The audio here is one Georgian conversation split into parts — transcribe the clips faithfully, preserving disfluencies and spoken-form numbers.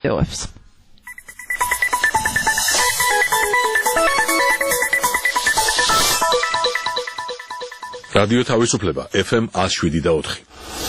ვიდეოებს. რადიო თავისუფლება ეფ ემ one oh seven და four.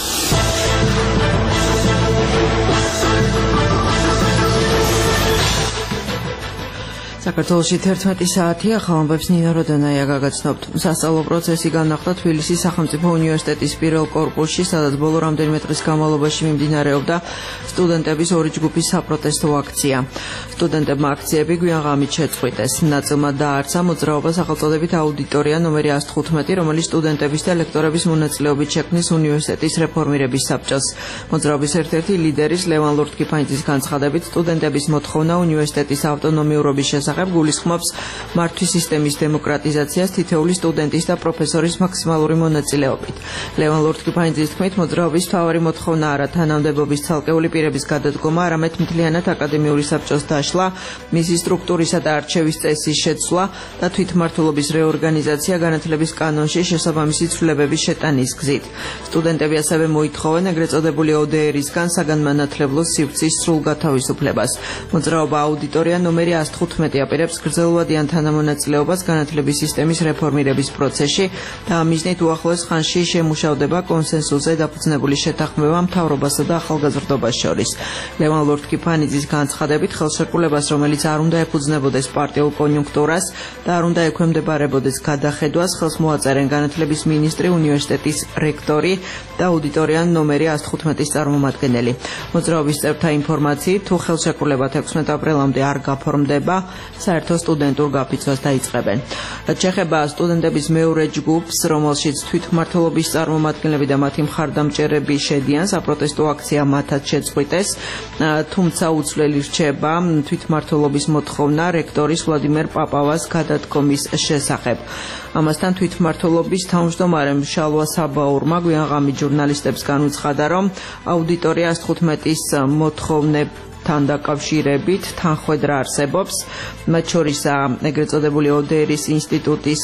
საქართველოში თერთმეტი საათია, ხალხებს ნინო როდანაია გაგაცნობთ. სასწავლო პროცესი განახლდა თბილისის სახელმწიფო უნივერსიტეტის პირველ კორპუსში, სადაც ბოლო რამდენიმე დღის განმავლობაში მიმდინარეობდა სტუდენტების ორი ჯგუფის საპროტესტო აქცია. სტუდენტებმა აქციები გვიან ღამით შეწყვიტეს. ნაწილმა დაარცა მოძრაობა სახელწოდებით აუდიტორია ნომერი one oh five, რომელიც სტუდენტების და ლექტორების მონაწილეობით შექმნის უნივერსიტეტის რეფორმირების საბჭოს. მოძრაობის ერთ-ერთი ლიდერის ლევან ლორთქიფანიძის განცხადებით, სტუდენტების მოთხოვნა უნივერსიტეტის ავტონომიურობის შესახებ გულისხმობს მართვის სისტემის დემოკრატიზაციას თითოეული სტუდენტის და პროფესორის მაქსიმალური მონაწილეობით. ლევან ლორთქიფანიძის თქმით, მოძრაობის მთავარი მოთხოვნა არა თანამდებობის ცალკეული პირების გადადგომა, არამედ მთლიანად აკადემიური საბჭოს დაშლა, მისი სტრუქტურისა და არჩევის წესის შეცვლა და თვითმმართველობის რეორგანიზაცია განათლების კანონში შესაბამისი ცვლილებების შეტანის გზით. სტუდენტები ასევე მოითხოვენ ეგრეთ წოდებული O D R-ისგან საგანმანათლებლო სივრცის სრულ გათავისუფლებას. მოძრაობა აუდიტორია ნომერი one oh five აპირებს გრძელვადიან თანამონაწილეობას განათლების სისტემის რეფორმირების პროცესში და ამ მიზნით უახლოეს ხანში შემუშავდება კონსენსუსზე დაფუძნებული შეთანხმება მთავრობასა და ახალგაზრდობას შორის. ლევან ლორთქიფანიძის განცხადებით, ხელშეკრულებას, რომელიც არ უნდა ეფუძნებოდეს პარტიულ კონიუნქტურას და არ უნდა ექვემდებარებოდეს გადახედვას, ხელს მოაწერენ განათლების მინისტრი, უნივერსიტეტის რექტორი და აუდიტორია ნომერი one oh five-ის წარმომადგენელი. მოძრაობის წევრთა ინფორმაციით, თუ ხელშეკრულება თექვსმეტ აპრილამდე არ გაფორმდება, საერთო სტუდენტურ გაფიცვას დაიწყებენ. შეეხება სტუდენტების მეორე ჯგუფს, რომელშიც თვითმმართველობის წარმომადგენლები და მათი მხარდამჭერები შედიან, საპროტესტო აქცია მათაც შეწყვიტეს, თუმცა უცვლელი რჩება თვითმმართველობის მოთხოვნა რექტორის ვლადიმერ პაპავას გადადგომის შესახებ. ამასთან თვითმმართველობის თავმჯდომარემ შალვა საბაურმა გვიან ღამით ჟურნალისტებს განუცხადა, რომ აუდიტორია one oh five-ის მოთხოვნებ თან დაკავშირებით თანხwebdriver არსებობს, მათ შორისაა ეგრეთ წოდებული O D R-ის ინსტიტუტის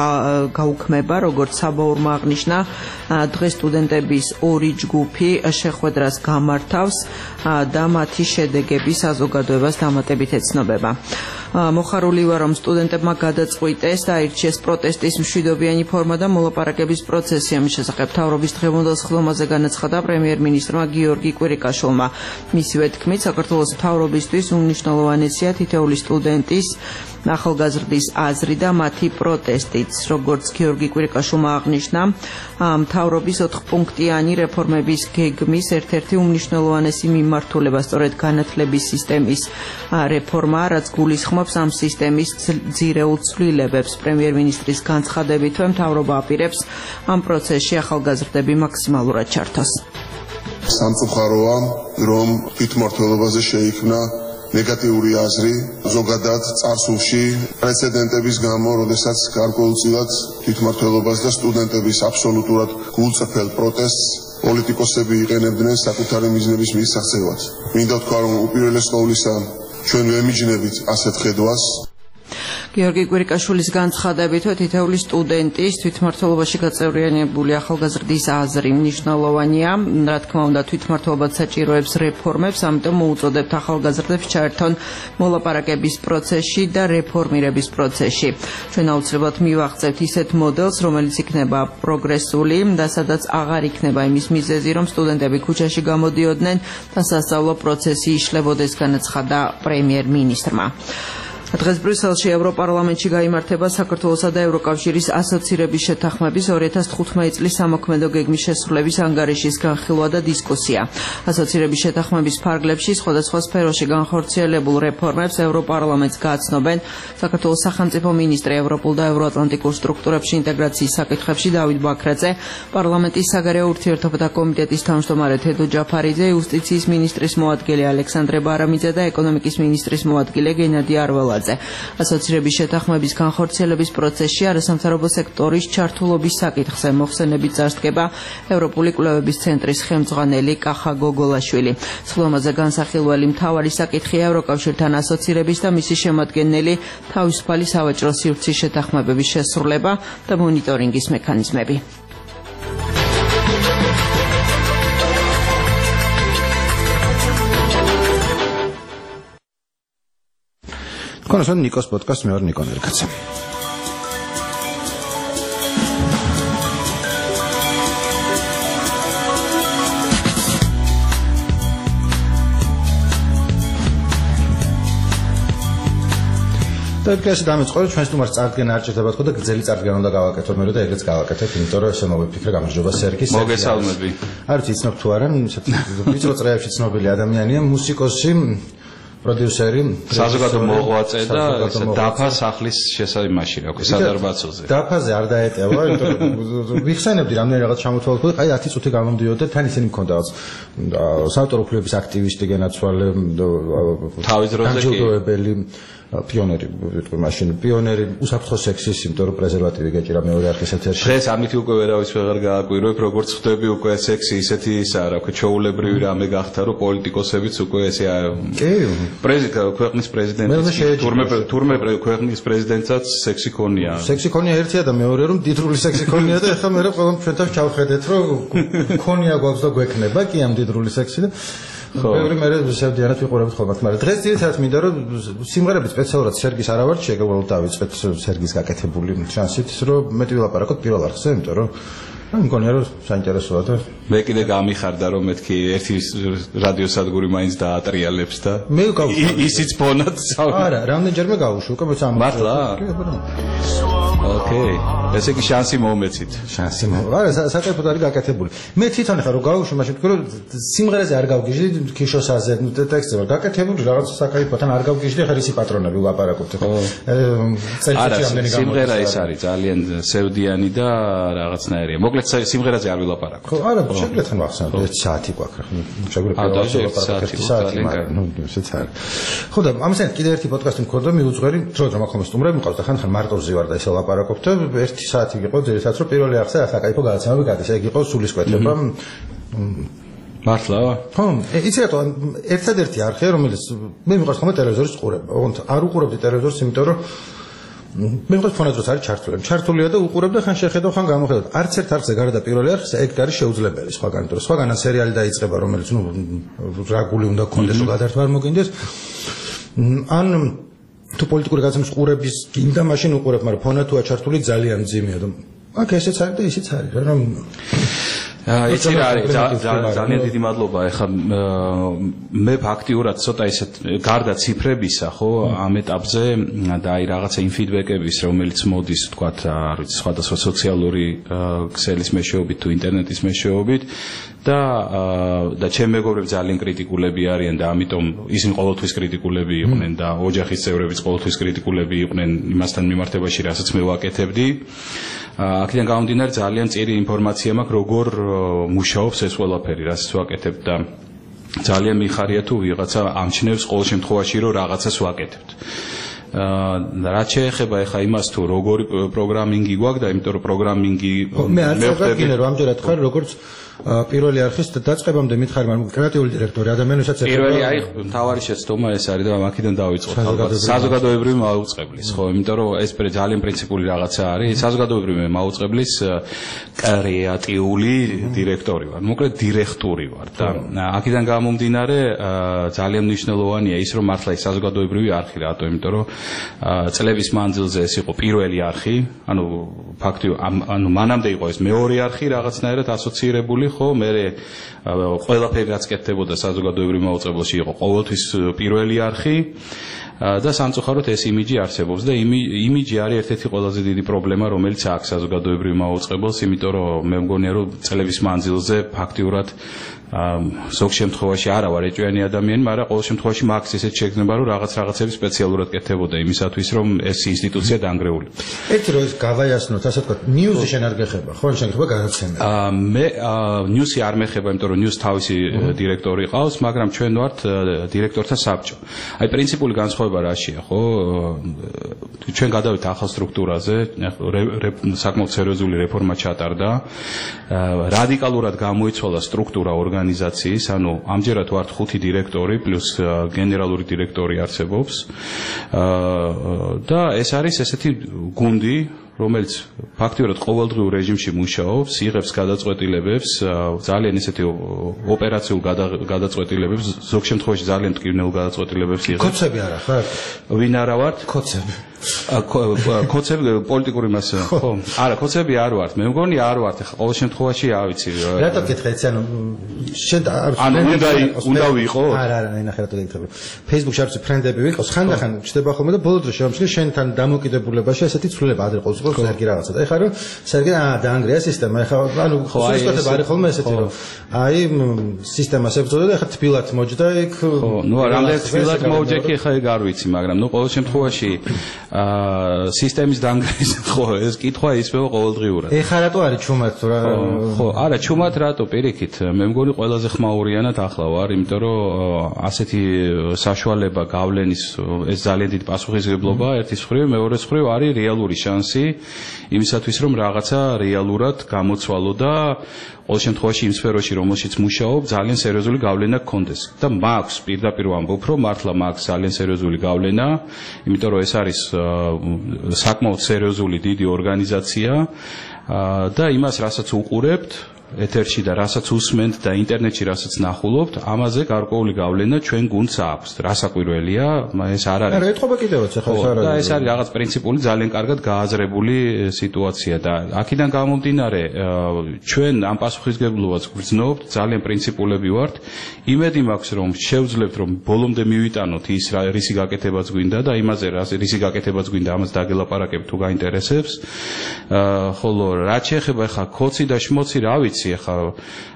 გაუქმება, როგორც საბაურმა აღნიშნა, დღეს სტუდენტების ორი ჯგუფი შეხვედრას გამართავს და მათი შედეგები საზოგადოებას დამატებით ეცნობება. მოხარული ვარ, რომ სტუდენტებმა გადაწყვიტეს და აირჩიეს პროტესტის მშვიდობიანი ფორმა და მოლაპარაკების პროცესი. ამის შესახებ მთავრობის დღევანდელ სხდომაზე განაცხადა პრემიერ-მინისტრმა გიორგი კვირიკაშვილმა. მისივე თქმით, საქართველოს მთავრობისთვის უმნიშვნელოვანესია თითოეული სტუდენტის ახალგაზრდის აზრი და მათი პროტესტიც. როგორც გიორგი კვირიკაშვილმა აღნიშნა, მთავრობის ოთხპუნქტიანი რეფორმების გეგმის ერთ-ერთი უმნიშვნელოვანესი მიმართულება სწორედ განათლების სისტემის რეფორმა, რაც გულისხმობს ამ სისტემის ძირეულ ცვლილებებს. პრემიერ-მინისტრის განცხადებითვე მთავრობა აპირებს ამ პროცესში ახალგაზრდები მაქსიმალურად ჩართოს. სამწუხაროა, რომ თვითმმართველობაზე შეიქმნა ნეგატიური აზრი ზოგადად წარსულში პრეცედენტების გამო, როდესაც გარკვეულწილად თვითმმართველობას და სტუდენტების აბსოლუტურად გულწრფელ პროტესტს პოლიტიკოსები იყენებდნენ საკუთარი მიზნების მისაღწევად. მინდა ვთქვა, რომ უპირველეს ყოვლისა ჩვენ ვემიჯნებით ასეთ ხედვას. გიორგი კვირიკაშვილის განცხადებით, თითოეული სტუდენტის თვითმმართველობაში გაწევრიანებული ახალგაზრდის აზრი მნიშვნელოვანია. რა თქმა უნდა, თვითმმართველობაც საჭიროებს რეფორმებს, ამიტომ მოუწოდებთ ახალგაზრდებს ჩაერთონ მოლაპარაკების პროცესში და რეფორმირების პროცესში. ჩვენ აუცილებლად მივაღწევთ ისეთ მოდელს, რომელიც იქნება პროგრესული და სადაც აღარ იქნება იმის მიზეზი, რომ სტუდენტები ქუჩაში გამოდიოდნენ და სასწავლო პროცესი იშლებოდეს, განაცხადა პრემიერ-მინისტრმა. დღეს ბრიუსელში ევროპარლამენტში გაიმართება საქართველოსა და ევროკავშირის ასოცირების შეთანხმების ორი ათას თხუთმეტი წლის სამოქმედო გეგმის შესრულების ანგარიშის განხილვა და დისკუსია. ასოცირების შეთანხმების ფარგლებში სხვადასხვა სფეროში განხორციელებულ რეფორმებს ევროპარლამენტს გააცნობენ საქართველოს სახელმწიფო მინისტრი ევროპულ და ევროატლანტიკურ სტრუქტურებში ინტეგრაციის საკითხებში დავით ბაქრაძე, პარლამენტის საგარეო ურთიერთობათა კომიტეტის თავმჯდომარე თედო ჯაფარიძე, იუსტიციის მინისტრის მოადგილე ალექსანდრე ბარამიძე და ეკონომიკის მინისტრის მოადგილე გენადი არველაძე. ასოცირების შეთანხმების განხორციელების პროცესში არასამთავრობო სექტორის ჩართულობის საკითხზე მოხსენებით წარსდგება ევროპული კვლევების ცენტრის ხელმძღვანელი კახა გოგოლაშვილი. სხდომაზე განსახილველი მთავარი საკითხია ევროკავშირთან ასოცირების და მისი შემადგენელი თავისუფალი სავაჭრო სივრცის შეთანხმებების შესრულება და მონიტორინგის მექანიზმები. კონსონ ნიკოს პოდკასტ მე ვარ ნიკო ნერგაცა. ეს დამეწყო ჩვენს ნუმარს წარდგენა არ ჭირდება თქო და გრძელი წარდგენა უნდა გავაკეთო მე და ეგეც გავაკეთებ იმიტომ რომ ესე მოვიფიქრე გამარჯობა სერგის მოგესალმები არ ვიცი ცნობ თუ არა ვიწრო წრეებში ცნობილი ადამიანია მუსიკოსი პროდიუსერი საზოგადო მოღვაწე და დაფა სახლის შესაიმაში რა ქვია სადარბაცოზე დაფაზე არ დაეტევა იმიტომ რომ ვიხსენებდი რამდენი რაღაც ჩამოთვალე აი ათი წუთი გამომდიოდა თან ისინი მქონდა რაღაც საავტორო უფლებების აქტივისტი გენაცვალე თავის დროზე კი პიონერი ვიტყვი მაშინ პიონერი უსაფრთხო სექსის იმიტომ რომ პრეზერვატივი გეჭირა მეორე არხის ეთერში დღეს ამით უკვე ვერავის ვეღარ გააკვირვებ როგორც ხვდები უკვე სექსი ისეთი ისაა რა ქვია ჩაულებრივი რამე გახდა რომ პოლიტიკოსებიც უკვე ესე კი პრეზიდენტ ქვეყნის პრეზიდენტი თურმე თურმე ქვეყნის პრეზიდენტსაც სექსი ქონია სექსი ქონია ერთია და მეორე რომ დიდრული სექსი ქონია და ეხლა მე რა ყველამ ჩვენთან ჩავხედეთ რომ ქონია გვაქვს და გვექნება კი ამ დიდრული სექსი და ბევრი მე შევდიანად ვიყურებთ ხოლმე მაგრამ დღეს ძირითადად მინდა რომ სიმღერები სპეციალურად სერგის არ ავარჩიე უბრალოდ დავიწყეთ სერგის გაკეთებული შანსით რომ მეტი ვილაპარაკოთ პირველ არხზე იმიტომ რომ რა მგონია რომ საინტერესოა და მე კიდე გამიხარდა რომ მეთქი ერთი რადიოსადგური მაინც დაატრიალებს და მე გავუშვი ისიც ფონად არა რამდენჯერმე გავუშვი უკვე სამი მართლა ოკეი ესე იგი შანსი მომეცით შანსი არა საკეთოდ არის გაკეთებული მე თვითონ ხარ რომ გავუშვი მაშინ თქვი რომ სიმღერაზე არ გავგიჟდი ქიშოსაზე ტექსტზე ვარ გაკეთებული რაღაც საკაიფოთან არ გავგიჟდი ხარ ისი პატრონები ვლაპარაკობთ წელიწადში რამდენი გამოდის სიმღერა ეს არის ძალიან სევდიანი და რაღაცნაირია მოკლედ სიმღერაზე არ ვილაპარაკობ ხო არა შეგვიძლია თან ვახსენოთ ერთი საათი გვაქვს რა შეგვიძლია ვილაპარაკოთ ერთი საათი მაგრამ ნუ ესეც არის ხო და ამასთან კიდე ერთი პოდკასტი მქონდა მიუძღვერი თრო რომ ახლა სტუმრები მყავს და ხან-ხან მარტოზე ვარ და ესე ვლაპარაკობთ და ერთი საათი იყო ძირითადად რომ პირველი არხზე საკაიფო გადაცემები გადის ეგ იყო სულისკვეთება მართლა ხო იცი რატო ერთადერთი არხია რომელიც მე მიყვარს ხოლმე ტელევიზორის ყურება ოღონდ არ უყურებდი ტელევიზორს იმიტომ რომ მე მგონი ფონადროს არის ჩართული ჩართულია და უყურებ და ხან შეხედავ ხან გამოხედავ არც ერთ არხზე გარდა პირველი არხზე ეგ არის შეუძლებელი სხვაგან იმიტომ რომ სხვაგან სერიალი დაიწყება რომელიც ნუ რაგული უნდა გქონდეს რომ გადართვა არ მოგინდეს ან თუ პოლიტიკური გაზრდის ყურების გინდა მაშინ უყურებ მაგრამ ფონად თუ აჩართული ძალიან მძიმეა და აქ ესეც არის და ისიც არის რა რომ იცი რა არის ძალიან დიდი მადლობა ეხლა მე ფაქტიურად ცოტა ისეთ გარდა ციფრებისა ხო ამ ეტაპზე და აი რაღაცა იმ ფიდბეკების რომელიც მოდის თქვათ არ ვიცი სხვადასხვა სოციალური ქსელის მეშვეობით თუ ინტერნეტის მეშვეობით და და ჩემი მეგობრები ძალიან კრიტიკულები არიან და ამიტომ ისინი ყოველთვის კრიტიკულები იყვნენ და ოჯახის წევრებიც ყოველთვის კრიტიკულები იყვნენ იმასთან მიმართებაში რასაც მე ვაკეთებდი აქედან გამომდინარე ძალიან წირი ინფორმაცია მაქვს როგორ მუშაობს ეს ყველაფერი რასაც ვაკეთებ და ძალიან მიხარია თუ ვიღაცა ამჩნევს ყოველ შემთხვევაში რომ რაღაცას ვაკეთებთ რაც შეეხება ახლა იმას თუ როგორი პროგრამინგი გვაქვს და იმიტომ რომ პროგრამინგი მე არ წავდგინე რომ ამჯერად ხარ როგორც პირველი არხის დაწყებამდე მითხარი მაგრამ კრეატიული დირექტორი ადამიანებსაც პირველი აი მთავარი შეცდომა ეს არის და აქედან დავიწყოთ ალბათ საზოგადოებრივი მაუწყებლის ხო იმიტომ რომ ეს ძალიან პრინციპული რაღაცა არის საზოგადოებრივი მაუწყებლის კრეატიული დირექტორი ვარ მოკლედ დირექტორი ვარ და აქედან გამომდინარე ძალიან მნიშვნელოვანია ის რომ მართლა ის საზოგადოებრივი არხი რატო იმიტომ რომ წლების მანძილზე ეს იყო პირველი არხი ანუ ფაქტი ანუ მანამდე იყო ეს მეორე არხი რაღაცნაირად ასოცირებული ხო მე ყველაფერი რაც კეთდებოდა საზოგადოებრივ მაუწყებელში იყო ყოველთვის პირველი არხი და სამწუხაროდ ეს იმიჯი არსებობს და იმიჯი არის ერთ-ერთი ყველაზე დიდი პრობლემა რომელიც აქვს საზოგადოებრივ მაუწყებელს იმიტომ რომ მე მგონია რომ წლების მანძილზე ფაქტიურად ზოგ შემთხვევაში არა ვარ ეჭვიანი ადამიანი, მაგრამ ყოველ შემთხვევაში მაქვს ესეთ შეგრძნება, რომ რაღაც რაღაცები სპეციალურად კეთდებოდა იმისათვის, რომ ეს ინსტიტუცია დაანგრეული. ერთი რომ ეს გავაიასნოთ, ასე ვთქვათ, ნიუსი შენ არ გეხება, ხო, შენ გეხება გადაცემა. აა მე ნიუსი არ მეხება, იმიტომ რომ ნიუს თავისი დირექტორი ყავს, მაგრამ ჩვენ ვართ დირექტორთა საბჭო. აი პრინციპული განსხვავება რაშია, ხო? ჩვენ გადავით ახალ სტრუქტურაზე, საკმაოდ სერიოზული რეფორმა ჩატარდა. რადიკალურად გამოიცვალა სტრუქტურა ორგანიზაციის, ანუ ამჯერად ვართ ხუთი დირექტორი პლუს გენერალური დირექტორი არსებობს. და ეს არის ესეთი გუნდი, რომელიც ფაქტიურად ყოველდღიურ რეჟიმში მუშაობს, იღებს გადაწყვეტილებებს, ძალიან ისეთი ოპერაციულ გადაწყვეტილებებს, ზოგ შემთხვევაში ძალიან მტკივნეულ გადაწყვეტილებებს იღებს. კოცები არა ხარ? ვინ არა ვართ? კოცები. კოცები პოლიტიკური მასა, ხო? არა, კოცები არ ვართ. მე მგონი არ ვართ. ეხლა ყოველ შემთხვევაში რა ვიცი. რატო გითხე ეცი, ანუ შენ ანუ უნდა უნდა ვიყო? არა, არა, ნახე რატო გითხე. Facebook-ში არის ფრენდები ვიყოს, ხანდახან ჩდება ხოლმე და ბოლო დროს შევამჩნი შენთან დამოკიდებულებაში ესეთი ცვლილება ადრე ყოველთვის იყო სერგი რაღაცა. ეხლა რომ სერგი აა დაანგრია სისტემა. ეხლა ანუ სუსტად არის ხოლმე ესეთი რომ აი სისტემას ებრძოდა და ეხლა თბილად მოჯდა იქ. ხო, ნუ რამდენი თბილად მოვჯე კი ეხლა ეგ არ ვიცი, მაგრამ ნუ ყოველ შემთხვევაში აა სისტემის დაანგრიის ხო ეს კითხვა ისევე ყოველდღიურად. ეხლა რატო არის ჩუმად თუ რა? ხო, არა, ჩუმად რატო პირიქით. მე მგონი ყველაზე ხმაურიანად ახლა ვარ, იმიტომ რომ ასეთი საშუალება გავლენის ეს ძალიან დიდი პასუხისმგებლობაა ერთის მხრივ, მეორეს მხრივ არის რეალური შანსი იმისათვის რომ რაღაცა რეალურად გამოცვალო და ყოველ შემთხვევაში იმ სფეროში რომელშიც მუშაობ ძალიან სერიოზული გავლენა გქონდეს და მაქვს პირდაპირ ვამბობ რომ მართლა მაქვს ძალიან სერიოზული გავლენა, იმიტომ რომ ეს არის საკმაოდ სერიოზული დიდი ორგანიზაცია და იმას რასაც უყურებთ ეთერში და რასაც უსმენთ და ინტერნეტში რასაც ნახულობთ, ამაზე გარკვეული გავლენა ჩვენ გუნდს აქვს. რასაკვირველია, ეს არ არის. არა, ეთყობა კიდევაც ახლა ეს არ არის. და ეს არის რაღაც პრინციპული, ძალიან კარგად გააზრებული სიტუაცია და აქედან გამომდინარე, ჩვენ ამ პასუხისმგებლობას გვგრძნობთ, ძალიან პრინციპულები ვართ. იმედი მაქვს, რომ შევძლებთ, რომ ბოლომდე მივიტანოთ ის რისი გაკეთებაც გვინდა და იმაზე რისი გაკეთებაც გვინდა, ამას დაგელაპარაკებთ თუ გაინტერესებს. ხოლო რაც შეეხება ახლა ქოცი და შმოცი, რა ვიცი ახლა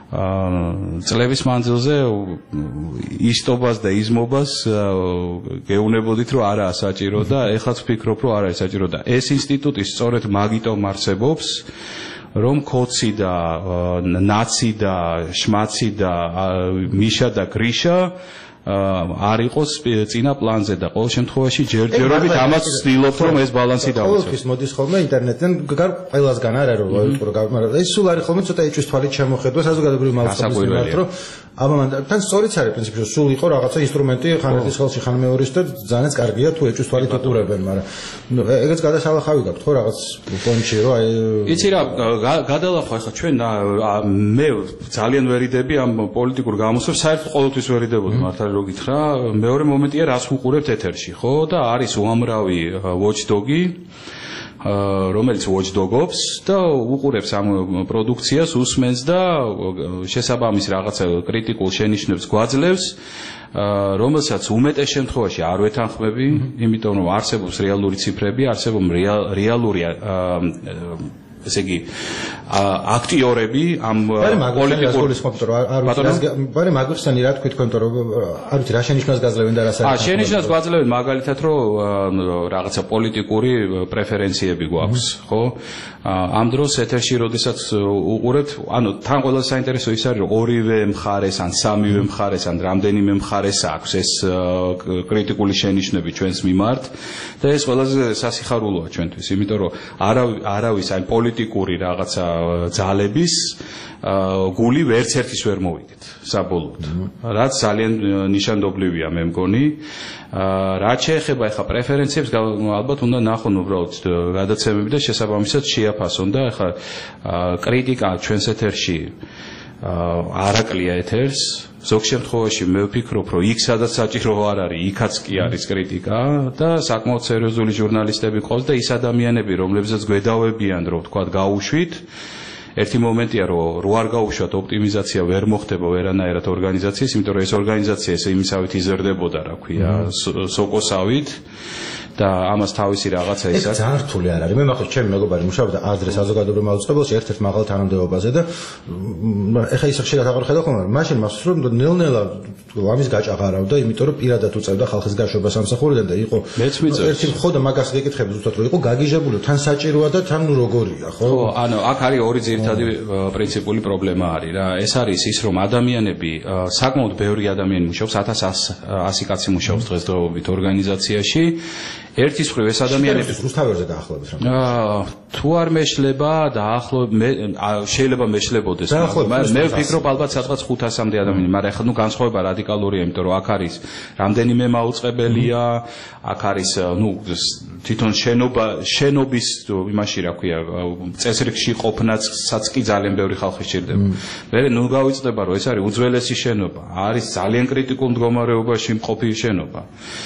წლების მანძილზე ისტობას და იზმობას გეუნებოდით რომ არაა საჭირო და ეხლაც ვფიქრობ რომ არ არის საჭირო და ეს ინსტიტუტი სწორედ მაგიტომ არსებობს რომ ქოცი და ნაცი და შმაცი და მიშა და გრიშა არ იყოს წინა პლანზე და ყოველ შემთხვევაში ჯერჯერობით ამას ვცდილობთ რომ ეს ბალანსი დავუწევთ. ყოველთვის მოდის ხოლმე ინტერნეტიდან ყველასგან არა რომ ვაიტყურო, მაგრამ ეს სულ არის ხოლმე ცოტა ეჭვის თვალით შემოხედვა საზოგადოებრივი მაუწყებლის მიმართ რომ ამან თან სწორიც არის პრინციპი რომ სულ იყო რაღაცა ინსტრუმენტი ხან ერთის ხელში ხან მეორის და ძალიანაც კარგია თუ ეჭვის თვალით უყურებენ, მაგრამ ეგეც გადასალახავი გაქვთ ხო რაღაც პონჩი რომ აი იცი რა გადალახვა ხა ჩვენ მე ძალიან ვერიდები ამ პოლიტიკურ გამოსვლებს, საერთოდ ყოველთვის ვერიდებოდი მართალი რო გითხრა, მეორე მომენტია რას ვუყურებთ ეთერში, ხო? და არის უამრავი watchdog-ი, რომელიც watchdog-ობს და უყურებს ამ პროდუქციას, უსმენს და შესაბამის რაღაცა კრიტიკულ შენიშვნებს გვაძლევს, რომელსაც უმეტეს შემთხვევაში არ ვეთანხმები, იმიტომ რომ არსებობს რეალური ციფრები, არსებობს რეალური ესე იგი აქტიორები ამ პოლიტიკური ბარე მაგვიხსენი რა თქვი თქვენ რომ არ ვიცი რა შენიშვნას გაძლევენ და რა საერთოდ აა შენიშვნას გაძლევენ მაგალითად რომ რაღაცა პოლიტიკური პრეფერენციები გვაქვს ხო ამ დროს ეთერში როდესაც უყურებთ ანუ თან ყველაზე საინტერესო ის არის რომ ორივე მხარეს ან სამივე მხარეს ან რამდენიმე მხარეს აქვს ეს კრიტიკული შენიშვნები ჩვენს მიმართ და ეს ყველაზე სასიხარულოა ჩვენთვის იმიტომ რომ არავის აი პოლიტიკური რაღაცა ძალების გული ვერც ერთის ვერ მოვიდეთ საბოლოოდ რაც ძალიან ნიშანდობლივია მე მგონი რაც შეეხება ახლა პრეფერენციებს ალბათ უნდა ნახონ უბრალოდ გადაცემები და შესაბამისად შეაფასონ და ახლა კრიტიკა ჩვენს ეთერში არაკლია ეთერს ზოგ შემთხვევაში მე ვფიქრობ რომ იქ სადაც საჭირო არ არის იქაც კი არის კრიტიკა და საკმაოდ სერიოზული ჟურნალისტები ყავს და ის ადამიანები რომლებსაც გვედავებიან რომ თქვა გაუშვით ერთი მომენტია რომ რო არ გაუშვათ ოპტიმიზაცია ვერ მოხდება ვერანაირად ორგანიზაციის იმიტომ რომ ეს ორგანიზაცია ესე იმისავით იზრდებოდა რა ქვია სოკოსავით და ამას თავისი რაღაცა ის არის. ეს ძალიან რთული არ არის. მე მახსოვს ჩემი მეგობარი მუშაობდა ადრე საზოგადოებრივ მაუწყებელში ერთ-ერთ მაღალ თანამდებობაზე და ეხა ის ხშირად აღარ ხედავ ხოლმე. მაშინ მახსოვს რომ ნელ-ნელა ამის გაჭაღარავდა, იმიტომ რომ პირადად უწევდა ხალხის გაშვება სამსახურიდან და იყო ერთი ხოდა მაგას გეკითხები ზუსტად რომ იყო გაგიჟებული თან საჭიროა და თან ნუ როგორია, ხო? ხო, ანუ აქ არის ორი ძირითადი ძირითადი პრინციპული პრობლემა არის რა. ეს არის ის, რომ ადამიანები საკმაოდ ბევრი ადამიანი მუშაობს, ათას ასი კაცი მუშაობს დღესდღეობით ორგანიზაციაში. ერთის მხრივ ეს ადამიანები რუსთავებზე დაახლოებით რა. თუ არ მეშლება დაახლო შეიძლება მეშლებოდეს. მე ვფიქრობ ალბათ სადღაც ხუთასამდე ადამიანი, მაგრამ ეხლა ნუ განსხვავება რადიკალურია, იმიტომ რომ აქ არის რამდენიმე მაუწყებელია, აქ არის ნუ თვითონ შენობა შენობის იმაში რა ქვია წესრიგში ყოფნაცაც კი ძალიან ბევრი ხალხი სჭირდება. მე ნუ გავიწყდება რომ ეს არის უძველესი შენობა, არის ძალიან კრიტიკულ მდგომარეობაში მყოფი შენობა.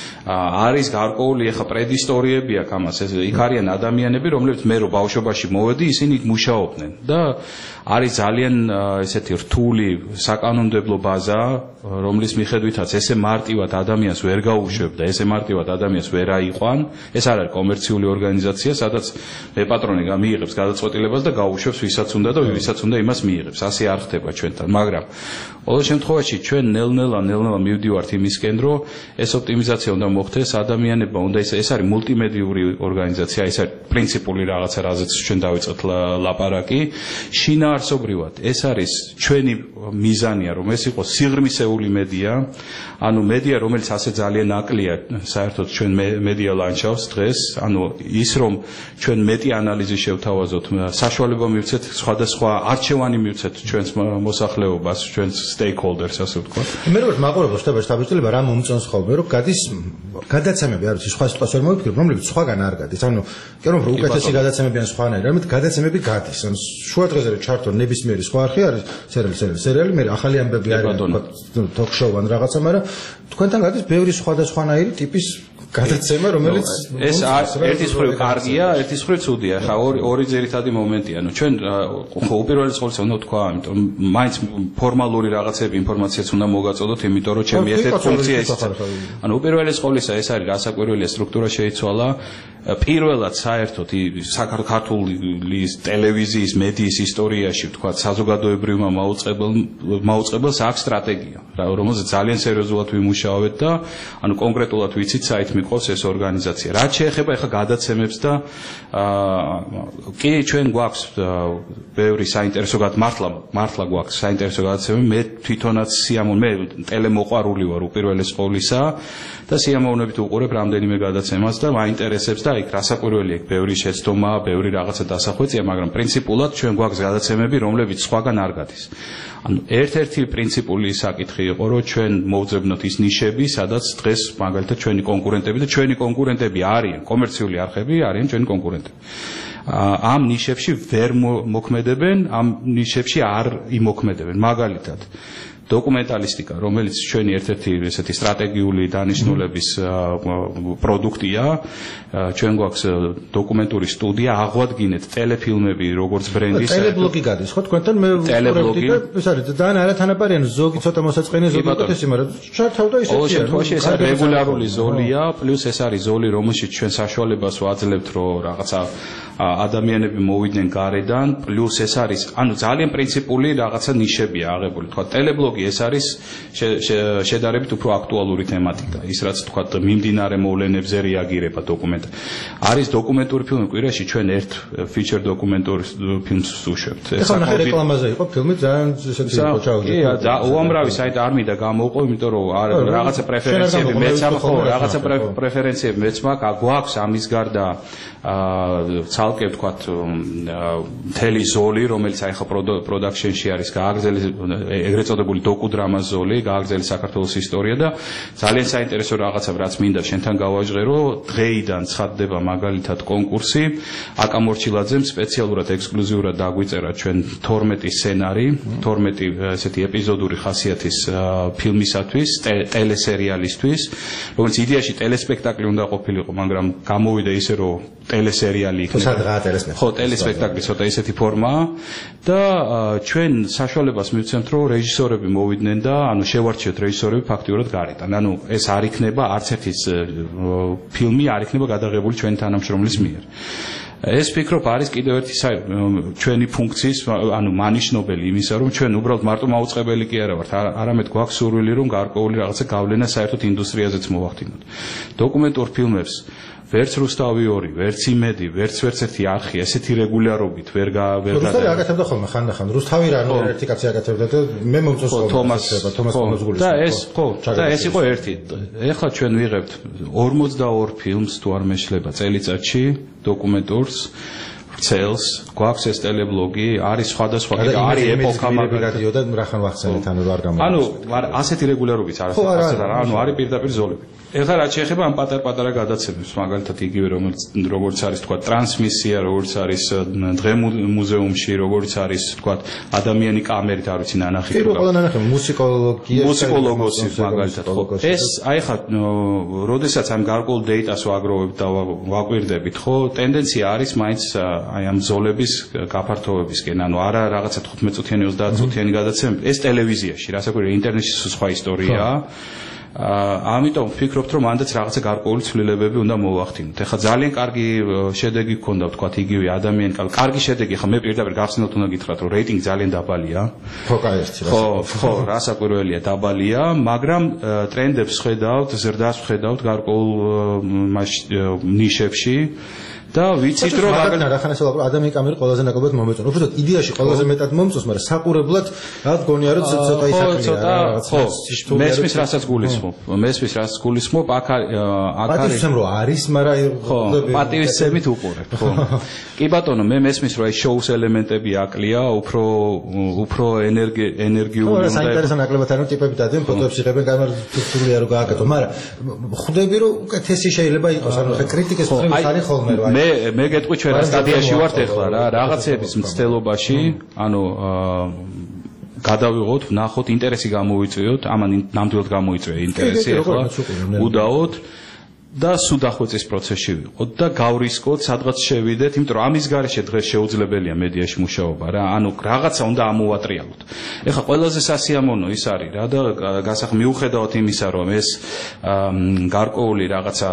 არის გარკვეული ახლა პრედისტორიები აქვს ამას, ეს იქ არიან ადამიანები, რომლებიც მე რო ბავშვობაში მოვედი, ისინი იქ მუშაობდნენ და არის ძალიან ესეთი რთული საკანონმდებლო ბაზა, რომლის მიხედვითაც ესე მარტივად ადამიანს ვერ გაუშვებდა, ესე მარტივად ადამიანს ვერ აიყვან. ეს არ არის კომერციული ორგანიზაცია, სადაც მე პატრონი მიიღებს გადაწყვეტილებას და გაუშვებს ვისაც უნდა და ვისაც უნდა იმას მიიღებს. ასე არ ხდება ჩვენთან, მაგრამ ყოველ შემთხვევაში ჩვენ ნელ-ნელა ნელ-ნელა მივდივართ იმისკენ, რომ ეს ოპტიმიზაცია უნდა მოხდეს, ადამიანებმა უნდა ეს ეს არის მულტიმედიური ორგანიზაცია, ეს არის პრინციპული რაღაცა, რაზეც ჩვენ დავიწყეთ ლაპარაკი. შინაარსობრივად ეს არის ჩვენი მიზანია, რომ ეს იყოს სიღრმისეული მედია, ანუ მედია, რომელიც ასე ძალიან აკლია საერთოდ ჩვენ მედია ლანდშაფტს დღეს, ანუ ის რომ ჩვენ მეტი ანალიზი შევთავაზოთ, საშუალება მივცეთ სხვადასხვა არჩევანი მივცეთ ჩვენს მოსახლეობას, ჩვენს stakeholders, ასე ვთქვა. მე როგორც მაყურებელს ხდება შთაბეჭდილება რა მომწონს ხოლმე, რომ გადის გადაცემები არ ვიცი, სხვა სიტყვას ვერ მოვიფიქრებ, რომლებიც სხვაგან არ გადის. ანუ კი რომ უკეთესი გადაცემები ან სხვანაირი, რამეთ გადაცემები გადის. ანუ შუა დღეზე რომ ჩართო ნებისმიერი სხვა არხი არის, სერიალი, სერიალი, სერიალი, მე ახალი ამბები არის, talk-show ან რაღაცა, მაგრამ თქვენთან გადის ბევრი სხვადასხვანაირი ტიპის გადაცემა, რომელიც ეს ერთის მხრივ კარგია, ერთის მხრივ ცუდია. ხა ორი ორი ძირითადი მომენტია. ანუ ჩვენ ხო უპირველეს ყოვლისა უნდა თქვა, იმიტომ მაინც ფორმალური რაღაცები ინფორმაციაც უნდა მოგაწოდოთ, იმიტომ რომ ჩემი ერთ-ერთი ფუნქცია ის. ანუ უპირველეს ყოვლისა ეს არის გასაკვირველია სტრუქტურა შეიცვალა. პირველად საერთოდ საქართველოს ტელევიზიის მედიის ისტორიაში ვთქვა საზოგადოებრივმა მაუწყებელს აქვს სტრატეგია, რომელზეც ძალიან სერიოზულად ვიმუშავეთ და ანუ კონკრეტულად ვიცით საით მიყავს ეს ორგანიზაცია. რაც შეეხება ახლა გადაცემებს და კი ჩვენ გვაქვს ბევრი საინტერესო მართლა მართლა გვაქვს საინტერესო გადაცემები. მე თვითონაც სიამოვნებდი, მე ტელემოყვარული ვარ უპირველეს ყოვლისა და სიამოვნებით ვუყურებ რამდენიმე გადაცემას და მაინტერესებს და იქ რასაკვირველია, იქ ბევრი შეცდომა, ბევრი რაღაცა დასახვეწია, მაგრამ პრინციპულად ჩვენ გვაქვს გადაცემები, რომლებიც სხვაგან არ გადის. ანუ ერთ-ერთი პრინციპული საკითხი იყო, რომ ჩვენ მოვძებნოთ ის ნიშები, სადაც დღეს მაგალითად ჩვენი კონკურენტები და ჩვენი კონკურენტები არიან, კომერციული არხები არიან ჩვენი კონკურენტები. ამ ნიშებში ვერ მოქმედებენ, ამ ნიშებში არ იმოქმედებენ. მაგალითად დოკუმენტალისტიკა, რომელიც ჩვენი ერთ-ერთი ესეთი სტრატეგიული დანიშნულების პროდუქტია, ჩვენ გვაქვს დოკუმენტური სტუდია, აღვადგინეთ ტელეფილმები, როგორც ბრენდი. ტელებლოგი გადის, ხო თქვენთან მე ვუყურებდი და ეს არის ძალიან არათანაბარიანი, ზოგი ცოტა მოსაწყენი, ზოგი უკეთესი, მაგრამ ჩართავდა ისეთი. ყოველ შემთხვევაში ეს არის რეგულარული ზოლია, პლუს ეს არის ზოლი, რომელშიც ჩვენ საშუალებას ვაძლევთ, რომ რაღაცა ადამიანები მოვიდნენ გარედან, პლუს ეს არის, ანუ ძალიან პრინციპული რაღაცა ნიშებია აღებული. თქვა ტელებლოგი ეს არის შედარებით უფრო აქტუალური თემატიკა. ის რაც თქვა მიმდინარე მოვლენებზე რეაგირება დოკუმენტ. არის დოკუმენტური ფილმი, კვირაში ჩვენ ერთ ფიჩერ დოკუმენტურ ფილმს ვუშვებთ. ეს ახლა რეკლამაზე იყო ფილმი, ძალიან ესეთი იყო ჩაუგდე. კი, და უამრავი საერთოდ არ მინდა გამოვყო, იმიტომ რომ რაღაცა პრეფერენციები მეც აქვს, ხო, რაღაცა პრეფერენციები მეც მაქვს, გვაქვს ამის გარდა ცალკე ვთქვათ მთელი ზოლი, რომელიც აი ხა პროდაქშენში არის გააგრძელი, ეგრეთ წოდებული დოკუდრამა ზოლი, გააგრძელი საქართველოს ისტორია და ძალიან საინტერესო რაღაცა, რაც მინდა შენთან გავაჟღერო, დღეიდან ცხადდება მაგალითად კონკურსი, აკა მორჩილაძემ სპეციალურად ექსკლუზიურად დაგვიწერა ჩვენ თორმეტი სცენარი, თორმეტი ესეთი ეპიზოდური ხასიათის ფილმისათვის, ტელესერიალისთვის, რომელიც იდეაში ტელესპექტაკლი უნდა ყოფილიყო, მაგრამ გამოვიდა ისე, რომ ტელესერიალი იქნება. ხო, ტელესპექტაკლი ცოტა ისეთი ფორმაა და ჩვენ საშუალებას მივცემთ, რომ რეჟისორები მოვიდნენ და ანუ შევარჩიოთ რეჟისორები ფაქტიურად გარედან. ანუ ეს არ იქნება არც ერთი ფილმი არ იქნება გადაღებული ჩვენი თანამშრომლის მიერ. ეს ვფიქრობ არის კიდევ ერთი ჩვენი ფუნქციის, ანუ მანიშნობელი იმისა, რომ ჩვენ უბრალოდ მარტო მაუწყებელი კი არა ვართ, არამედ გვაქვს სურვილი, რომ გარკვეული რაღაცა გავლენა საერთოდ ინდუსტრიაზეც მოვახდინოთ. დოკუმენტურ ფილმებს ვერც რუსთავი ორი, ვერც იმედი, ვერც ვერც ერთი არხი ესეთი რეგულარობით ვერ ვერ რუსთავი აკეთებდა ხოლმე ხანდახან. რუსთავი რა ერთი კაცი აკეთებდა და მე მომწონს ხოლმე თომას თომას მოზგულის. და ეს ხო, და ეს იყო ერთი. ეხლა ჩვენ ვიღებთ ორმოცდაორ ფილმს თუ არ მეშლება წელიწადში, დოკუმენტურს ცელს, გვაქვს ეს ტელებლოგი, არის სხვადასხვა, არის ეპოქა მაგარადიო და რახან ვახცენეთ ანუ არ გამო. ანუ ასეთი რეგულარობით არის ასე რა, ანუ არის პირდაპირ ზოლები. ეხლა რაც შეეხება ამ პატარ-პატარა გადაცემებს, მაგალითად იგივე რომელიც როგორც არის თქვა ტრანსმისია, როგორც არის დღე მუზეუმში, როგორც არის თქვა ადამიანი კამერით, არ ვიცი ნანახი თუ რა. ყველა ნანახი მუსიკოლოგია, მუსიკოლოგოსი მაგალითად ხო. ეს აი ხა, როდესაც ამ გარკვეულ დეიტას ვაგროვებთ და ვაკვირდებით, ხო, ტენდენცია არის მაინც აი ამ ზოლების გაფართოვებისკენ, ანუ არა რაღაცა თხუთმეტ წუთიანი, ოცდაათ წუთიანი გადაცემები, ეს ტელევიზიაში, რასაც ინტერნეტში სხვა ისტორიაა. ამიტომ ვფიქრობთ, რომ მანდაც რაღაცა გარკვეული ცვლილებები უნდა მოვახდინოთ. ეხლა ძალიან კარგი შედეგი გქონდა, ვთქვათ, იგივე ადამიანი, კარგი შედეგი, ხა მე პირდაპირ გახსნილთ უნდა გითხრათ, რომ რეიტინგი ძალიან დაბალია. ხო, კაი, ხო, ხო, რასაკვირველია, დაბალია, მაგრამ ტრენდებს ვხედავთ, ზრდას ვხედავთ გარკვეულ ნიშებში. და ვიცით რომ მაგალითად ახანას ადამიანი კამერი ყველაზე ნაკლებად მომეწონა. უბრალოდ იდეაში ყველაზე მეტად მომწონს, მაგრამ საყურებლად რაღაც გონია რომ ცოტა ისაკლია რაღაცა. მესმის რასაც გულისხმობ. მესმის რასაც გულისხმობ, აქ აქ არის პატივისცემ რომ არის, მაგრამ ხო, პატივისცემით უყურებ, ხო. კი ბატონო, მე მესმის რომ აი შოუს ელემენტები აკლია, უფრო უფრო ენერგიული უნდა. ხო, საინტერესო ნაკლებად არის ტიპები დადიან, ფოტოებში იღებენ, კამერა სრულია რომ გააკეთო, მაგრამ ხვდები რომ უკეთესი შეიძლება იყოს, ანუ ხე კრიტიკის წრე ხარი ხოლმე რა. მე მე გეტყვი ჩვენ რა სტადიაში ვართ ეხლა რა რაღაცების მცდელობაში ანუ გადავიღოთ ვნახოთ ინტერესი გამოვიწვიოთ ამან ნამდვილად გამოიწვია ინტერესი ეხლა უდაოდ და სულ დახვეწის პროცესში ვიყოთ და გავრისკოთ სადღაც შევიდეთ, იმიტომ რომ ამის გარეშე დღეს შეუძლებელია მედიაში მუშაობა რა, ანუ რაღაცა უნდა ამოვატრიალოთ. ეხლა ყველაზე სასიამოვნო ის არის რა და გასახ მიუხედავად იმისა, რომ ეს გარკვეული რაღაცა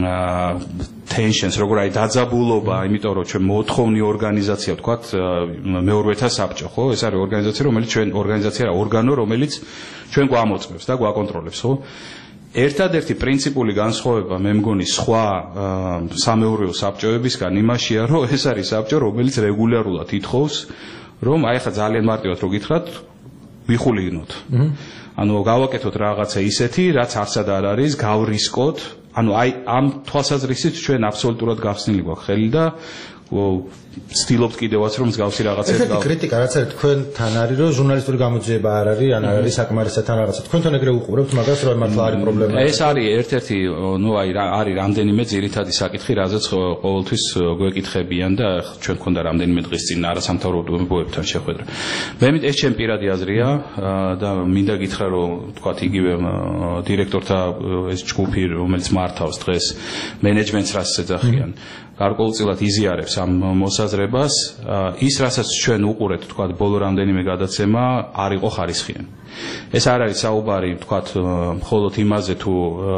tensions, როგორ აი დაძაბულობა, იმიტომ რომ ჩვენ მოთხოვნი ორგანიზაცია ვთქვათ, მეორეთა საბჭო, ხო? ეს არის ორგანიზაცია, რომელიც ჩვენ ორგანიზაცია რა, ორგანო, რომელიც ჩვენ გვამოწმებს და გვაკონტროლებს, ხო? ერთადერთი პრინციპული განსხვავება მე მგონი სხვა სამეურვეო საბჭოებისგან იმაშია, რომ ეს არის საბჭო, რომელიც რეგულარულად ითხოვს, რომ აი ხა ძალიან მარტივად რო გითხრათ, ვიხულიგნოთ. ანუ გავაკეთოთ რაღაცა ისეთი, რაც არსად არ არის, გავრისკოთ, ანუ აი ამ თვალსაზრისით ჩვენ აბსოლუტურად გახსნილი გვაქვს ხელი და ვცდილობთ კიდევაც რომ მსგავსი რაღაცები გავაკეთოთ. ეს კრიტიკა რაც არის თქვენთან არის, რომ ჟურნალისტური გამოძიება არ არის, ან არ არის საკმარისად რაღაცა. თქვენთან ეგრე უყურებთ მაგას, რომ მართლა არის პრობლემა. ეს არის ერთ-ერთი, ნუ აი არის რამდენიმე ძირითადი საკითხი, რაზეც ყოველთვის გვეკითხებიან და ჩვენ გქონდა რამდენიმე დღის წინ არასამთავრობოებთან შეხვედრა. მე მით ეს ჩემი პირადი აზრია და მინდა გითხრა, რომ თქვათ იგივე დირექტორთა ეს ჯგუფი, რომელიც მართავს დღეს მენეჯმენტს რაც ეძახიან, გარკვეულწილად იზიარებს ამ მოსაზრებას, ის რასაც ჩვენ უყურეთ, თქვათ, ბოლო რამდენიმე გადაცემა არ იყო ხარისხიანი. ეს არ არის საუბარი, თქვათ, მხოლოდ იმაზე თუ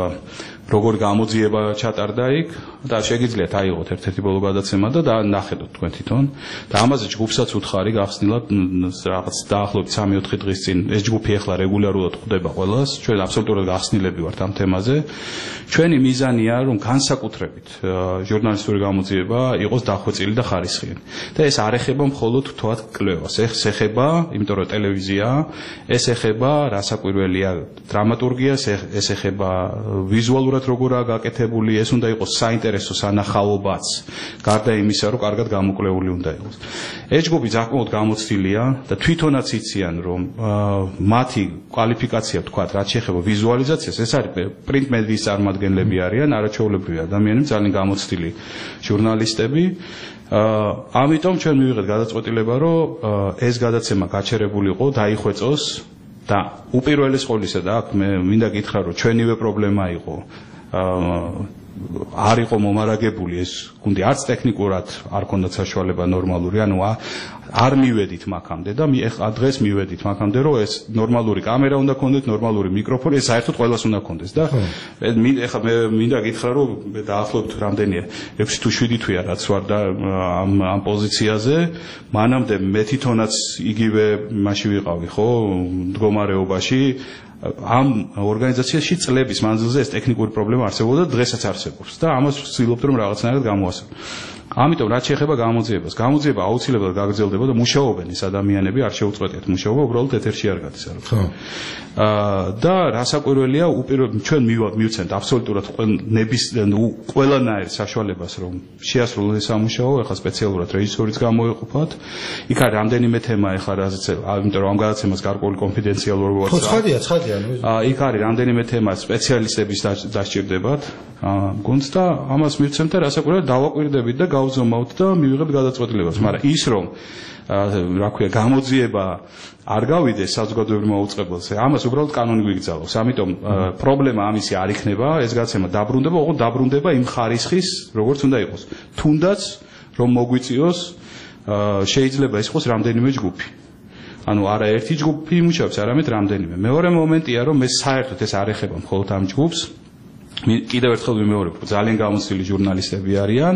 როგორ გამოძიება ჩატარდა იქ და შეგიძლიათ აიღოთ ერთ-ერთი ბოლო გადაცემა და ნახეთოთ თქვენ თვითონ და ამაზე ჯგუფსაც უთხარი გახსნილად რაღაც დაახლოებით სამი-ოთხი დღის წინ ეს ჯგუფი ახლა რეგულარულად ხვდება ყველას, ჩვენ აბსოლუტურად გახსნილები ვართ ამ თემაზე. ჩვენი მიზანია, რომ განსაკუთრებით ჟურნალისტური გამოძიება იყოს დახვეწილი და ხარისხიანი. და ეს არ ეხება მხოლოდ თქვათ კვლევას, ეს ეხება, იმიტომ რომ ტელევიზია, ეს ეხება რასაკვირველია დრამატურგიას, ეს ეხება ვიზუალურად როგორაა გაკეთებული, ეს უნდა იყოს საინტერესო სანახაობაც, გარდა იმისა, რომ კარგად გამოკვლეული უნდა იყოს. ეს ჯგუფი საკმაოდ გამოცდილია და თვითონაც იციან, რომ მათი კვალიფიკაცია, თქვათ, რაც შეეხება ვიზუალიზაციას, ეს არის პრინტ მედიის წარმომადგენლები არიან, არაჩვეულებრივი ადამიანები, ძალიან გამოცდილი ჟურნალისტები. ამიტომ ჩვენ მივიღეთ გადაწყვეტილება, რომ ეს გადაცემა გაჩერებული იყო, დაიხვეწოს და უპირველეს ყოვლისა და აქ მე მინდა გითხრა, რომ ჩვენივე პრობლემა იყო. არ იყო მომარაგებული ეს გუნდი, არც ტექნიკურად არ ქონდა საშუალება ნორმალური, ანუ არ მივედით მაქამდე და ეხლა დღეს მივედით მაქამდე, რომ ეს ნორმალური კამერა უნდა ქონდეთ, ნორმალური მიკროფონი, ეს საერთოდ ყველას უნდა ქონდეს და ეხლა მე მინდა გითხრა, რომ მე დაახლოებით რამდენია ექვსი თუ შვიდი თვეა რაც ვარ და ამ ამ პოზიციაზე, მანამდე მე თვითონაც იგივე მასში ვიყავი, ხო, მდგომარეობაში. ამ ორგანიზაციაში წლების მანძილზე ეს ტექნიკური პრობლემა არსებობდა და დღესაც არსებობს და ამას ვცდილობთ რომ რაღაცნაირად გამოვასწოროთ. ამიტომ რაც შეეხება გამოძიებას, გამოძიება აუცილებლად გაგრძელდება და მუშაობენ ეს ადამიანები, არ შეუწყვეტიათ მუშაობა, უბრალოდ ეთერში არ გადის არა. ხო. აა და რასაკვირველია, უპირობ ჩვენ მივცემთ აბსოლუტურად ნების ყველანაირ საშუალებას რომ შეასრულოს ეს სამუშაო, ეხლა სპეციალურად რეჟისორიც გამოიყოფათ. იქ არის რამდენიმე თემა ეხლა რაზეც, იმიტომ რომ ამ გადაცემას გარკვეული კონფიდენციალური ვარცხა. ხო, ცხადია, ცხადია. აა იქ არის რამდენიმე თემა სპეციალისტების დასჭირდებათ. აა გონს და ამას მივცემთ და რასაკვირველია დავაკვირდებით და გავზომავთ და მივიღებთ გადაწყვეტილებას, მაგრამ ის რომ რა ქვია გამოძიება არ გავიდეს საზოგადოებრივ მოუწყებელზე, ამას უბრალოდ კანონი გვიგზავნოს. ამიტომ პრობლემა ამისი არ იქნება, ეს გადაცემა დაბრუნდება, ოღონდ დაბრუნდება იმ ხარისხის, როგორც უნდა იყოს. თუნდაც რომ მოგვიწიოს, შეიძლება ის იყოს რამდენიმე ჯგუფი. ანუ არა ერთი ჯგუფი იმუშავებს, არამედ რამდენიმე. მეორე მომენტია, რომ ეს საერთოდ ეს არ ეხება მხოლოდ ამ ჯგუფს. კიდევ ერთხელ ვიმეორებ, ძალიან გამოცდილი ჟურნალისტები არიან.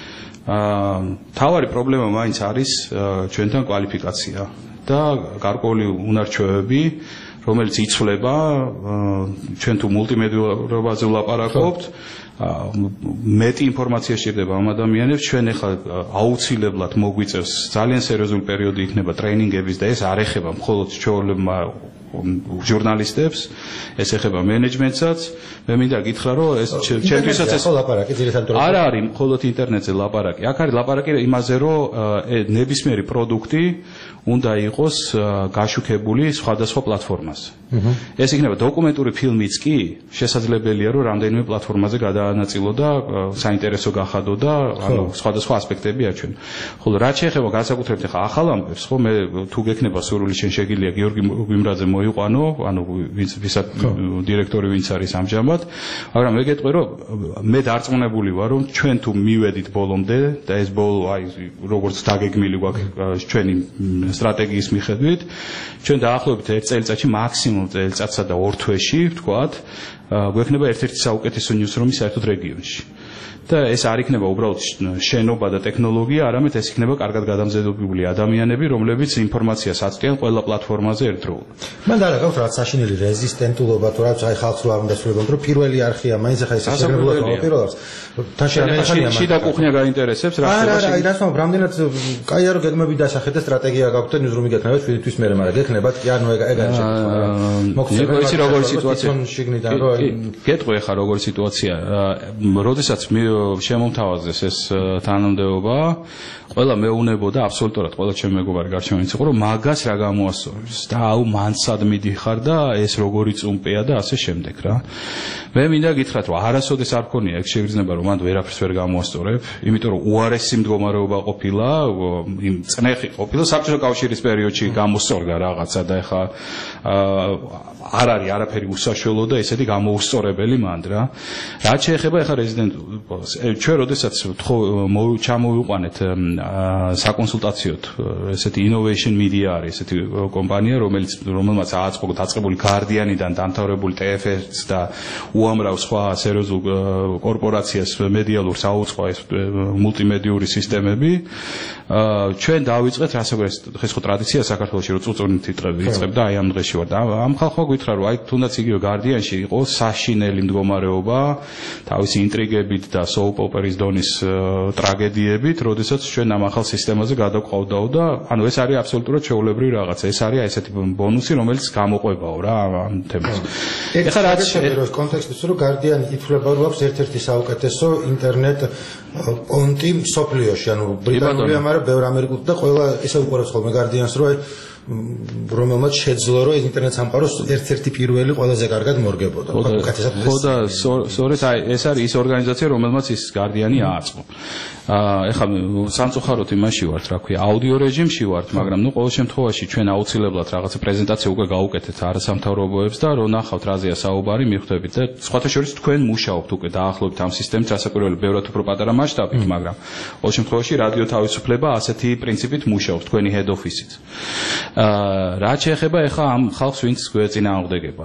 თავარი პრობლემა მაინც არის ჩვენთან კვალიფიკაცია და გარკვეული უნარჩვევები, რომელიც იცვლება, ჩვენ თუ მულტიმედიურობაზე ვლაპარაკობთ, მეტი ინფორმაცია სჭირდება ამ ადამიანებს, ჩვენ ახლა აუცილებლად მოგვიწევს ძალიან სერიოზული პერიოდი იქნება ტრეინინგების და ეს არ ეხება მხოლოდ ჩვეულებმა ჟურნალისტებს, ეს ეხება მენეჯმენტსაც. მე მინდა გითხრა, რომ ეს ჩემთვისაც ეს ლაპარაკი ძირითადად არ არის მხოლოდ ინტერნეტზე ლაპარაკი. აქ არის ლაპარაკი იმაზე, რომ ნებისმიერი პროდუქტი უნდა იყოს გაშუქებული სხვადასხვა პლატფორმაზე. ეს იქნება დოკუმენტური ფილმიც კი, შესაძლებელია, რომ რამდენიმე პლატფორმაზე გადაანაწილო და საინტერესო გახადო და ანუ სხვადასხვა ასპექტები აჩვენო. ხოლო რაც შეეხება განსაკუთრებით ახლა ახალ ამბებს, ხო მე თუ გექნება სურვილი შენ შეგიძლია გიორგი გვიმრაძე მოიყვანო, ანუ ვინც ვისაც დირექტორი ვინც არის ამჟამად, მაგრამ მე გეტყვი რომ მე დარწმუნებული ვარ რომ ჩვენ თუ მივედით ბოლომდე და ეს ბოლო აი როგორც დაგეგმილი გვაქვს ჩვენი სტრატეგიის მიხედვით, ჩვენ დაახლოებით ერთ წელიწადში მაქსიმუმ წელიწადსა და ორ თვეში ვთქვათ, გვექნება ერთ-ერთი საუკეთესო ნიუსრუმი საერთოდ რეგიონში. და ეს არ იქნება უბრალოდ შენობა და ტექნოლოგია, არამედ ეს იქნება კარგად გადამზადებული ადამიანები, რომლებიც ინფორმაციას აწვდიან ყველა პლატფორმაზე ერთდროულად. მან არა გაქვს რაღაც საშინელი რეზისტენტულობა თუ რაღაც აი ხალხს რო არ უნდა სრულებონ, რომ პირველი არხია, მაინც ახლა ეს შეგრებულად მოვაპიროთ. თან შეიძლება შიდა კუხნია გაინტერესებს რა ხდება. არა, აი რას მომბ, რამდენად კაია რომ გეგმები დასახეთ და სტრატეგია გაქვთ და ნიუზრუმი გექნება შვიდი თვის მერე, მაგრამ გექნებათ კი ანუ ეგ არის შეკითხვა. მოგვიწევს იცი როგორი სიტუაცია. შიგნიდან რო გეტყვი ახლა როგორი სიტუაცია. როდესაც შემომთავაზეს ეს თანამდებობა, ყველა მეუნებოდა აბსოლუტურად ყველა ჩემი მეგობარი გარშემოიც იყო, რომ მაგას რა გამოასწორებს და აუ მანცად მიდიხარ და ეს როგორი წუმპეა და ასე შემდეგ რა. მე მინდა გითხრათ, რომ არასოდეს არ ქონია ეგ შეგრძნება, რომ მანდ ვერაფერს ვერ გამოასწორებ, იმიტომ რომ უარესი მდგომარეობა ყოფილა, იმ წნეხი ყოფილა საბჭოთა კავშირის პერიოდში გამოსწორდა რაღაცა და ეხა არ არის არაფერი უსაშველო და ესეთი გამოუსწორებელი მანდ რა. რაც შეეხება ეხა რეზიდენტურას, ჩვენ როდესაც ჩამოვიყვანეთ საკონსულტაციოდ ესეთი innovation media არის ესეთი კომპანია, რომელიც რომელმაც ააწყო დაწყებული Guardian-დან დამთავრებული T F S და უამრავ სხვა სერიოზულ კორპორაციას მედიალურს აუწყო ეს მულტიმედიური სისტემები. ჩვენ დავიწყეთ რასაკვირველია ეს ხო ტრადიცია საქართველოში რომ წუწუნით იწყებდა აი ამ დღეში ვარ და ამ ხალხმა გითხრა რომ აი თუნდაც იგივე Guardian-ში იყო საშინელი მდგომარეობა თავისი ინტრიგებით და soap opera-ის დონის ტრაგედიებით, როდესაც ჩვენ ამ ახალ სისტემაზე გადაყვავდაო და ანუ ეს არის აბსოლუტურად ჩვეულებრივი რაღაცა. ეს არის ესეთი ბონუსი, რომელიც გამოყვებაო რა ამ თემას. ეხლა რაც შეეხება კონტექსტს, რომ Guardian ითვლება რომ აქვს ერთ-ერთი საუკეთესო ინტერნეტ პონტი სოფლიოში, ანუ ბრიტანულია, მაგრამ ბევრ ამერიკულ და ყველა ესე უყურებს ხოლმე Guardian-ს, რომ რომელმაც შეძლო რომ ინტერნეტ სამყაროს ერთ-ერთი პირველი ყველაზე კარგად მორგებოდა. ხო და სწორედ აი ეს არის ის ორგანიზაცია, რომელმაც ის Guardian-ი ააწყო. ეხლა სამწუხაროდ იმაში ვართ, რა ქვია, აუდიო რეჟიმში ვართ, მაგრამ ნუ ყოველ შემთხვევაში ჩვენ აუცილებლად რაღაცა პრეზენტაცია უკვე გავუკეთეთ არასამთავრობოებს და რო ნახავთ რაზეა საუბარი, მიხვდებით და სხვათა შორის თქვენ მუშაობთ უკვე დაახლოებით ამ სისტემით, რასაკვირველი ბევრად უფრო პატარა მასშტაბით, მაგრამ ყოველ შემთხვევაში რადიო თავისუფლება ასეთი პრინციპით მუშაობს თქვენი head office-ით. რაც შეეხება ეხლა ამ ხალხს, ვინც გვეწინააღმდეგება.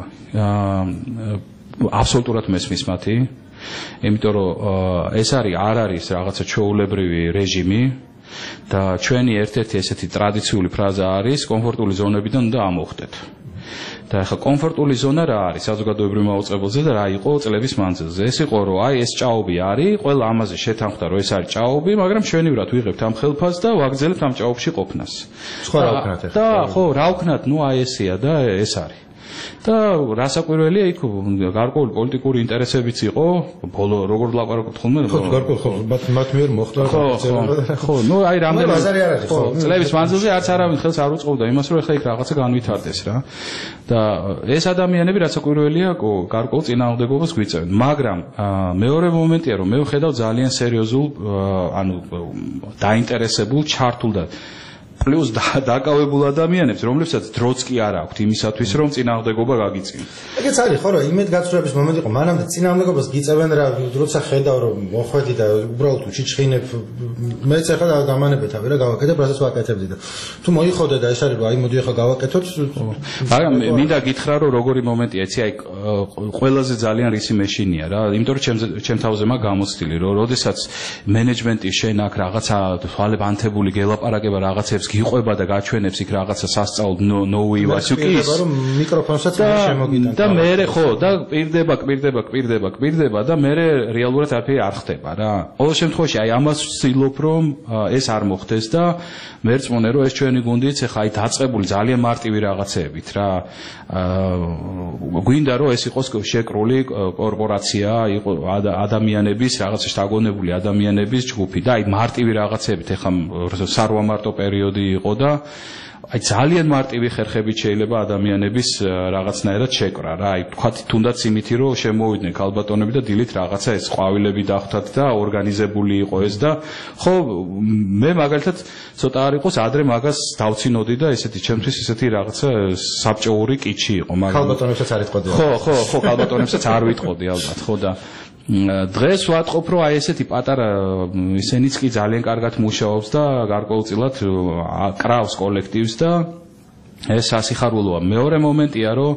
აბსოლუტურად მესმის მათი, იმიტომ რომ ეს არის არ არის რაღაცა ჩვეულებრივი რეჟიმი და ჩვენი ერთ-ერთი ესეთი ტრადიციული ფრაზა არის კომფორტული ზონებიდან უნდა ამოხდეთ. და ახლა კომფორტული ზონა რა არის საზოგადოებრივ მაუწყებელზე და რა იყო წლების მანძილზე. ეს იყო რომ აი ეს ჭაობი არის, ყველა ამაზე შეთანხმდა რომ ეს არის ჭაობი, მაგრამ ჩვენივრად ვიღებთ ამ ხელფასს და ვაგრძელებთ ამ ჭაობში ყოფნას. სხვა რა ვქნათ ახლა? და ხო, რა ვქნათ, ნუ აი ესეა და ეს არის. და რასაკვირველია იქ გარკვეული პოლიტიკური ინტერესებიც იყო, ბოლო როგორ ლაპარაკობთ ხოლმე? ხო, გარკვეული ხო, მათ მიერ მოხდა ხო, ხო, ნუ აი რამდენი ბაზარი არ არის, ხო. წლების მანძილზე არც არავინ ხელს არ უწყობდა იმას, რომ ეხლა იქ რაღაცა განვითარდეს რა. და ეს ადამიანები რასაკვირველია, გარკვეულ წინააღმდეგობას გვიწევენ, მაგრამ მეორე მომენტია, რომ მე ვხედავ ძალიან სერიოზულ, ანუ დაინტერესებულ, ჩართულ და პლუს დაკავებულ ადამიანებს, რომლებსაც დროც კი არ აქვთ იმისათვის, რომ წინააღმდეგობა გაგიწიონ. ეგეც არის, ხო, რომ იმედგაცრუების მომენტი იყო, მანამდე წინააღმდეგობას გიწევენ რა, როცა ხედავ, რომ მოხვედი და უბრალოდ უჩიჩხინებ, მეც ახლა გამანებეთავი რა, გავაკეთებ, რასაც ვაკეთებდი და თუ მოიხოდე და ეს არის, აი მოდი ახლა გავაკეთოთ. მაგრამ მინდა გითხრა, რომ როგორი მომენტია, იცი, აი ყველაზე ძალიან რისი მეშინია რა, იმიტომ რომ ჩემ თავზე მაგ გამოცდილი, რომ როდესაც მენეჯმენტი შენ აქ რაღაცა თვალებ ანთებული გელაპარაკება რაღაცებს გიყვება და გაჩვენებს იქ რაღაცა სასწაულს ნოუი ვასიუკის რომ მიკროფონსაც შემოგიტან და მე ხო და კვირდება კვირდება კვირდება კვირდება და მე რეალურად არაფერი არ ხდება რა. ყოველ შემთხვევაში აი ამას ვცდილობ რომ ეს არ მოხდეს და მერწმუნე რომ ეს ჩვენი გუნდიც ახლა აი დაწყებული ძალიან მარტივი რაღაცეებით რა. გვინდა რომ ეს იყოს შეკრული კორპორაცია, იყო ადამიანების რაღაცა შთაგონებული ადამიანების ჯგუფი და აი მარტივი რაღაცეებით ახლა სარვამარტო პერიოდი იყო და აი ძალიან მარტივი ხერხებით შეიძლება ადამიანების რაღაცნაირად შეკრა რა. აი თქვათ თუნდაც იმითი რომ შემოვიდნენ ქალბატონები და დილით რაღაცა ეს ყვავილები დახვდათ და ორგანიზებული იყო ეს და ხო მე მაგალითად ცოტა არ იყოს ადრე მაგას დავცინოდი და ესეთი ჩემთვის ესეთი რაღაცა საბჭოური კიჩი იყო მაგრამ ქალბატონებსაც არ იტყოდი. ხო ხო ხო ქალბატონებსაც არ ვიტყოდი ალბათ ხო და დღეს ვატყობ რომ აი ესეთი პატარა ისენიც კი ძალიან კარგად მუშაობს და გარკვეულწილად კრავს კოლექტივს და ეს სასიხარულოა. მეორე მომენტია რომ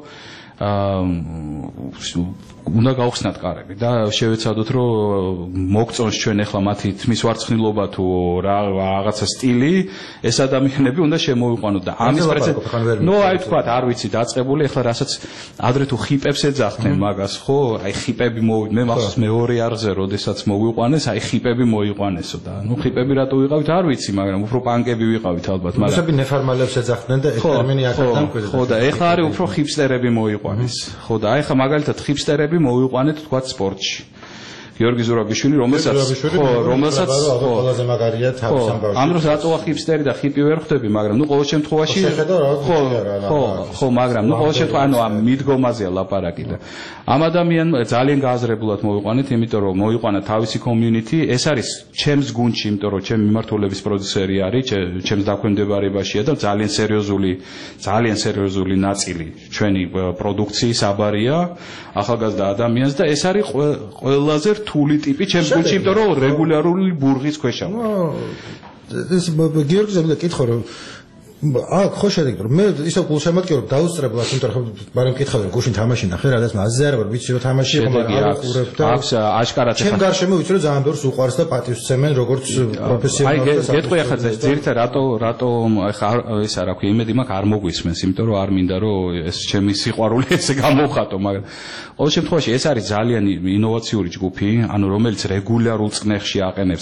უნდა გავხსნათ კარები და შევეცადოთ რომ მოგწონს ჩვენ ახლა მათი თმის ვარცხნილობა თუ რაღაცა სტილი ეს ადამიანები უნდა შემოვიყვანოთ და ამის პრეცედენტი ნუ აი თქვა არ ვიცი დაწყებული ახლა რასაც ადრე თუ ხიპებს ეძახდნენ მაგას ხო აი ხიპები მოვიდ მე მახსოვს მეორე არხზე როდესაც მოვიყვანეს აი ხიპები მოიყვანესო და ნუ ხიპები რატო ვიყავით არ ვიცი მაგრამ უფრო პანკები ვიყავით ალბათ მაგრამ მოსები ნეფარმალებს ეძახდნენ და ეს ტერმინი აქედან ქვია ხო და ახლა არის უფრო ხიპსტერები მოიყვანეს ხო და აი ახლა მაგალითად ხიპსტერები მოვიყვანეთ თქვა სპორტში. გიორგი ზურაბიშვილი, რომელსაც ხო, რომელსაც ხო, ყველაზე მაგარია თავის ამბავში. ამ დროს რატოა ხიპსტერი და ხიპი ვერ ხვდები, მაგრამ ნუ ყოველ შემთხვევაში ხო, ხო, ხო, მაგრამ ნუ ყოველ შემთხვევაში ანუ ამ მიდგომაზეა ლაპარაკი და ამ ადამიანმა ძალიან გააზრებულად მოვიყვანეთ, იმიტომ რომ მოვიყვანა თავისი community, ეს არის ჩემს გუნდში, იმიტომ რომ ჩემი მიმართულების პროდიუსერი არის, ჩემს დაქვემდებარებაშია და ძალიან სერიოზული, ძალიან სერიოზული ნაწილი ჩვენი პროდუქციის აბარია ახალგაზრდა ადამიანს და ეს არის ყველაზე რთული ტიპი ჩემს გუნდში, იმიტომ რომ რეგულარული ბურღის ქვეშ ვარ. ეს გიორგი ზამდა კითხო რომ აქ ხო შედეგი რომ მე ისო გულშემატკივრობ დაუსწრებლად იმიტომ რომ მაგრამ კითხავდი რომ გუშინ თამაში ნახე რა და მასზე არ ვარ ვიცი რომ თამაში იყო მაგრამ არ ვყურებ და აქვს აშკარად ჩემ გარშემო ვიცი რომ ძალიან ბევრს უყვარს და პატივს სცემენ როგორც პროფესიონალს და აი გეტყვი ახლა ძირითადად რატო რატო ახლა ეს არ აქვს იმედი მაქვს არ მოგვისმენს იმიტომ რომ არ მინდა რომ ეს ჩემი სიყვარული ესე გამოვხატო მაგრამ ყოველ შემთხვევაში ეს არის ძალიან ინოვაციური ჯგუფი ანუ რომელიც რეგულარულ წნეხში აყენებს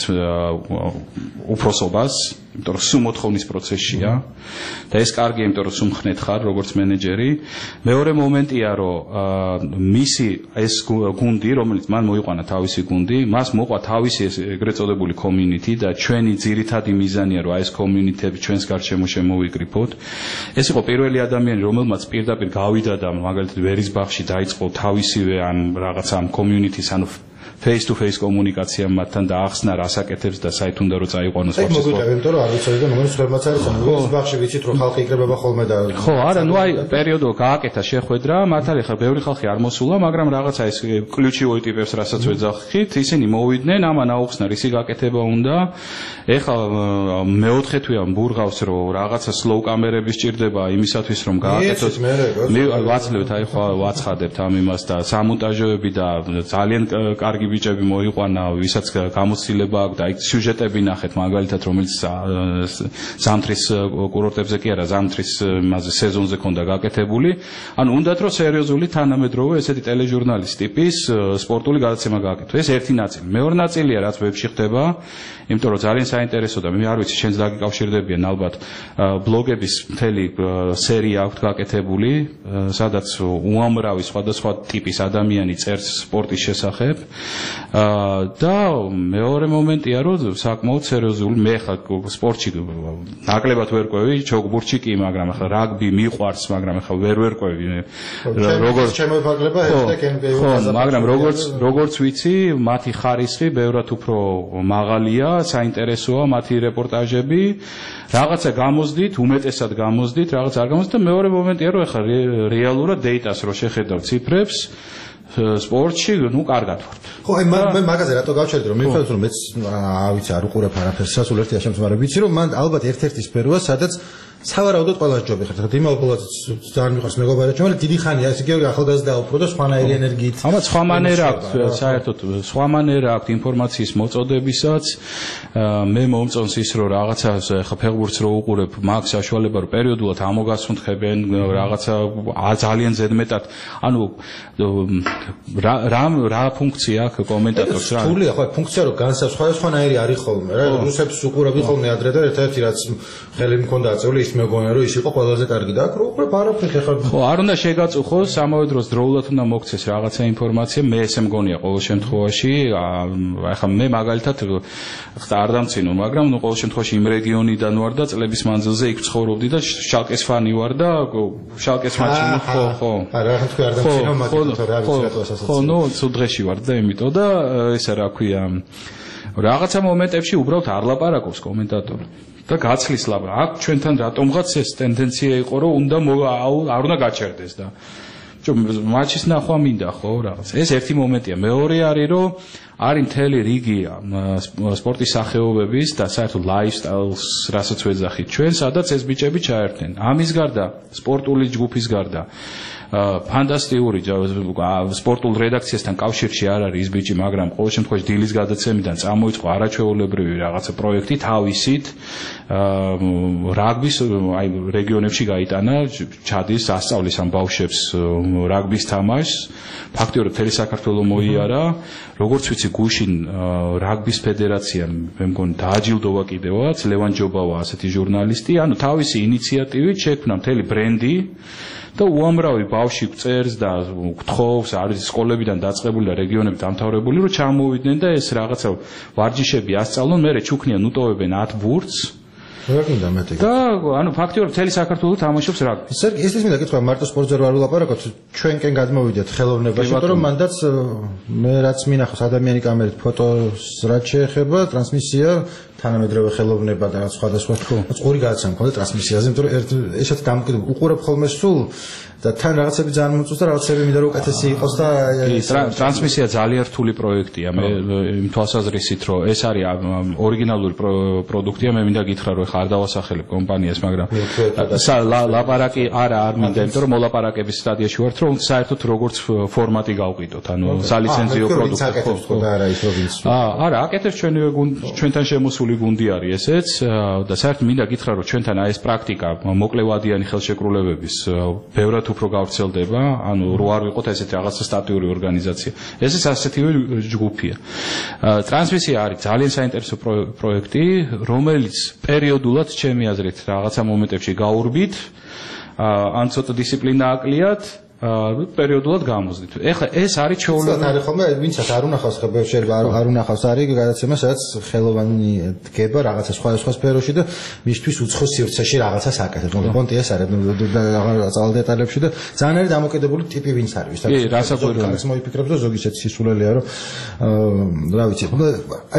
უფროსობას იმიტომ რომ სულ მოთხოვნის პროცესშია და ეს კარგია იმიტომ რომ სულ მხნეთ ხარ როგორც მენეჯერი მეორე მომენტია რომ მისი ეს გუნდი რომელიც მან მოიყვანა თავისი გუნდი მას მოყვა თავისი ეს ეგრეთ წოდებული community და ჩვენი ძირითადი მიზანია რომ აი ეს community-ები ჩვენს გარშემო შემოვიკრიფოთ ეს იყო პირველი ადამიანი რომელმაც პირდაპირ გავიდა და მაგალითად ვერისბახში დაიწყო თავისივე ან რაღაცა ამ community-ს ანუ face to face კომუნიკაცია მათთან და ახსნა რასაკეთებს და საით უნდა რომ წაიყვანოს ეს მოგვიტევი იმიტომ რომ არ ვიცოდი და მომents ხებმაც არის რომ ბახში ვიცით რომ ხალხი იკრებება ხოლმე და ხო არა ნუ აი პერიოდო გააკეთა შეხვედრა მათ არის ხა ბევრი ხალხი არ მოსულა მაგრამ რაღაცა ეს ключевой ტიპებს რასაც ვეძახით ისინი მოვიდნენ ამან აუხსნა რისი გაკეთება უნდა ეხლა მეოთხე თვეა ბურღავს რომ რაღაცა slow კამერები სჭირდება იმისათვის რომ გააკეთოს მე ვაცლებთ აი ხო ვაცხადებთ ამ იმას და სამონტაჟოები და ძალიან კარგი კარგი ბიჭები მოიყვანა, ვისაც გამოცდილება აქვს და აი სიუჟეტები ნახეთ მაგალითად რომელიც ზამთრის კურორტებზე კი არა ზამთრის მასე სეზონზე ქონდა გაკეთებული. ანუ უნდათ რომ სერიოზული თანამედროვე ესეთი ტელეჟურნალის ტიპის სპორტული გადაცემა გააკეთო. ეს ერთი ნაწილი. მეორე ნაწილია რაც ვებში ხდება, იმიტომ რომ ძალიან საინტერესო და მე არ ვიცი შენს დაგიკავშირდებიან ალბათ ბლოგების მთელი სერია აქვს გაკეთებული, სადაც უამრავი სხვადასხვა ტიპის ადამიანი წერს სპორტის შესახებ. და მეორე მომენტია რომ საკმაოდ სერიოზული მე ხა სპორტში ნაკლებად ვერ ყვევი, ჩოგბურთში კი, მაგრამ ახლა რაგბი მიყვარს, მაგრამ ახლა ვერ ვერ ყვევი. როგორც შემოიფარგლება ჰეშტეგ ენ ბი ეი. ხო, მაგრამ როგორც როგორც ვიცი, მათი ხარისხი ბევრად უფრო მაღალია, საინტერესოა მათი რეპორტაჟები. რაღაცა გამოსდით, უმეტესად გამოსდით, რაღაც არ გამოსდით და მეორე მომენტია რომ ახლა რეალურად დეიტას რო შეხედავ ციფრებს სპორტში, ну, კარგად ვარ. ხო, აი მე მაგაზე რატო გავჩერდი რომ მივხვდეთ რომ მეც ავიცი არ უყურებ არაფერს, სასულ ერთია შემს, მაგრამ ვიცი რომ მან ალბათ ერთ-ერთი სფეროა, სადაც სავარაუდოდ ყველას ჯობი ხარ. ხა დიმალბოლაც ძალიან მიყვარს მეგობარად, მაგრამ დიდი ხანია ეს იგი ახალგაზრდა უფრო და სხვანაირი ენერგიით. ალბათ სხვა მანერა აქვს, საერთოდ სხვა მანერა აქვს ინფორმაციის მოწოდებისაც. მე მომწონს ის რომ რაღაცა ხა ფეხბურთს რო უყურებ, მაქვს საშუალება რომ პერიოდულად ამოგასუნთქებენ რაღაცა ძალიან ზედმეტად. ანუ რა რა ფუნქცია აქვს კომენტატორს რა? თულია ხო, ფუნქცია რომ განსა სხვადასხვანაირი არის ხოლმე რა. რუსებს უყურებდი ხოლმე ადრე და ერთ-ერთი რაც ხელი მქონდა აწეული ის მეგონა რომ ის იყო ყველაზე კარგი და აქ რო უყურებ არაფერი ხარ. ხო, არ უნდა შეგაწუხოს, ამავე დროს დროულად უნდა მოგცეს რაღაცა ინფორმაცია, მე ესე მგონია ყოველ შემთხვევაში, ახლა მე მაგალითად არ დამცინო, მაგრამ ნუ ყოველ შემთხვევაში იმ რეგიონიდან ვარ და წლების მანძილზე იქ ცხოვრობდი და შალკეს ფანი ვარ და შალკეს მატჩი ხო, ხო. არა, რა თქვი არ დამცინო, მაგრამ რა ვიცი რა თქოს ხო, ნუ ცუდ დღეში ვარ და იმიტომ და ესა რა ქვია, რაღაცა მომენტებში უბრალოდ არ ლაპარაკობს კომენტატორი. და გაცლის ლაბა. აქ ჩვენთან რატომღაც ეს ტენდენცია იყო, რომ უნდა არ უნდა გაჩერდეს და მატჩის ნახვა მინდა ხო რაღაც. ეს ერთი მომენტია. მეორე არის რომ არის მთელი რიგი სპორტის სახეობების და საერთოდ ლაიფსტაილს, რასაც ვეძახით ჩვენ, სადაც ეს ბიჭები ჩაერთნენ. ამის გარდა, სპორტული ჯგუფის გარდა ფანტასტიკური სპორტულ რედაქციასთან კავშირში არ არის ის ბიჭი, მაგრამ ყოველ შემთხვევაში დილის გადაცემიდან წამოიწყო არაჩვეულებრივი რაღაცა პროექტი თავისით რაგბის აი რეგიონებში გაიტანა, ჩადის ასწავლის ამ ბავშვებს რაგბის თამაშს, ფაქტიურად მთელი საქართველო მოიარა, როგორც ვიცი გუშინ რაგბის ფედერაციამ მე მგონი დააჯილდოვა კიდევაც, ლევან ჯობავა ასეთი ჟურნალისტი, ანუ თავისი ინიციატივით შექმნა მთელი ბრენდი და უამრავი ბავშვი წერს და გთხოვს, არის სკოლებიდან დაწყებული და რეგიონები დამთავრებული, რომ ჩამოვიდნენ და ეს რაღაცა ვარჯიშები ასწავლონ, მერე ჩუქნიან, უტოვებენ ათ ბურთს. რა გინდა მეტი? და ანუ ფაქტიურად მთელი საქართველო თამაშობს რაგბის. სერგი, ეს ის მინდა კითხვა, მარტო სპორტზე არ ვილაპარაკოთ, ჩვენკენ გადმოვიდეთ ხელოვნებაში, იმიტომ რომ მანდაც მე რაც მინახავს ადამიანი კამერით ფოტოს რაც შეეხება, ტრანსმისია თანამედროვე ხელოვნება და სხვადასხვა წყური გადაცემა მქონდა ტრანსმისიაზე, იმიტომ რომ ესეთ დამკვიდრ უყურებ ხოლმე სულ და თან რაღაცები ძალიან მომწონს და რაღაცები მინდა რომ უკეთესი იყოს და ტრანსმისია ძალიან რთული პროექტია. მე იმ თვალსაზრისით რომ ეს არის ორიგინალური პროდუქტია, მე მინდა გითხრა რომ ხარ დავასახელებ კომპანიას, მაგრამ ლაპარაკი არა არ მინდა, იმიტომ რომ მოლაპარაკების სტადიაში ვართ, რომ საერთოდ როგორც ფორმატი გავყიდოთ, ანუ სალიცენზიო პროდუქტი ხო და არა ის რომ ვიცი. აა არა, აკეთებს ჩვენი ჩვენთან შემოსული გუნდი არის ესეც და საერთოდ მინდა გითხრა რომ ჩვენთან აი ეს პრაქტიკა მოკლევადიანი ხელშეკრულებების ბევრად უფრო გავრცელდება, ანუ რო არ ვიყოთ ესეთი რაღაცა სტატიური ორგანიზაცია. ესეც ასეთივე ჯგუფია. ტრანსმისია არის ძალიან საინტერესო პროექტი, რომელიც პერიოდულად ჩემი აზრით რაღაცა მომენტებში გაურბით, ან ცოტა დისციპლინა აკლიათ, პერიოდულად გამოსდით. ეხლა ეს არის ჩვეულებრივი. არის ხოლმე, ვინცაც არ უნახავს ხა შეიძლება არ უნახავს არის გადაცემა, სადაც ხელოვანი დგება რაღაცა სხვადასხვა სფეროში და მისთვის უცხო სივრცეში რაღაცას აკეთებს. მონტი ეს არის რაღაც ძალ დეტალებში და ძალიან არის დამოკიდებული ტიპი ვინც არის. კი, რასაკვირველია. ის მოიფიქრებს და ზოგი ისეთი სისულელია, რომ რა ვიცი, აი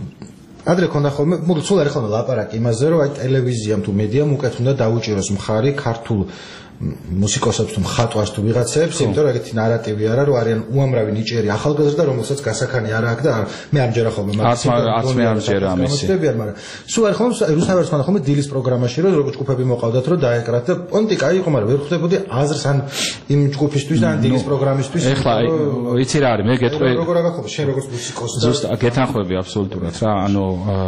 ადრე ქონდა ხოლმე, მოკლედ სულ არის ხოლმე ლაპარაკი იმაზე, რომ აი ტელევიზიამ თუ მედიამ უკეთ უნდა დაუჭიროს მხარი ქართულ მუსიკოსებს თუ მხატვარს თუ ვიღაცებს, იმიტომ რომ ეგეთი ნარატივი არა, რომ არიან უამრავი ნიჭიერი ახალგაზრდა, რომელსაც გასახანი არ აქვს და მე არ მჯერა ხოლმე მაგას. არც მე არ მჯერა ამისი. მაგრამ სულ არ ხომ რუსთავერს მან ხოლმე დილის პროგრამაში რომ როგორც ჯგუფები მოყავდათ რომ დაეკრათ და პონტი კაი იყო, მაგრამ ვერ ხვდებოდი აზრს ან იმ ჯგუფისთვის და ან დილის პროგრამისთვის. ეხლა იცი რა არის, მე გეტყვი როგორ აღახობა შენ როგორც მუსიკოსი. ზუსტად გეთანხმები აბსოლუტურად რა, ანუ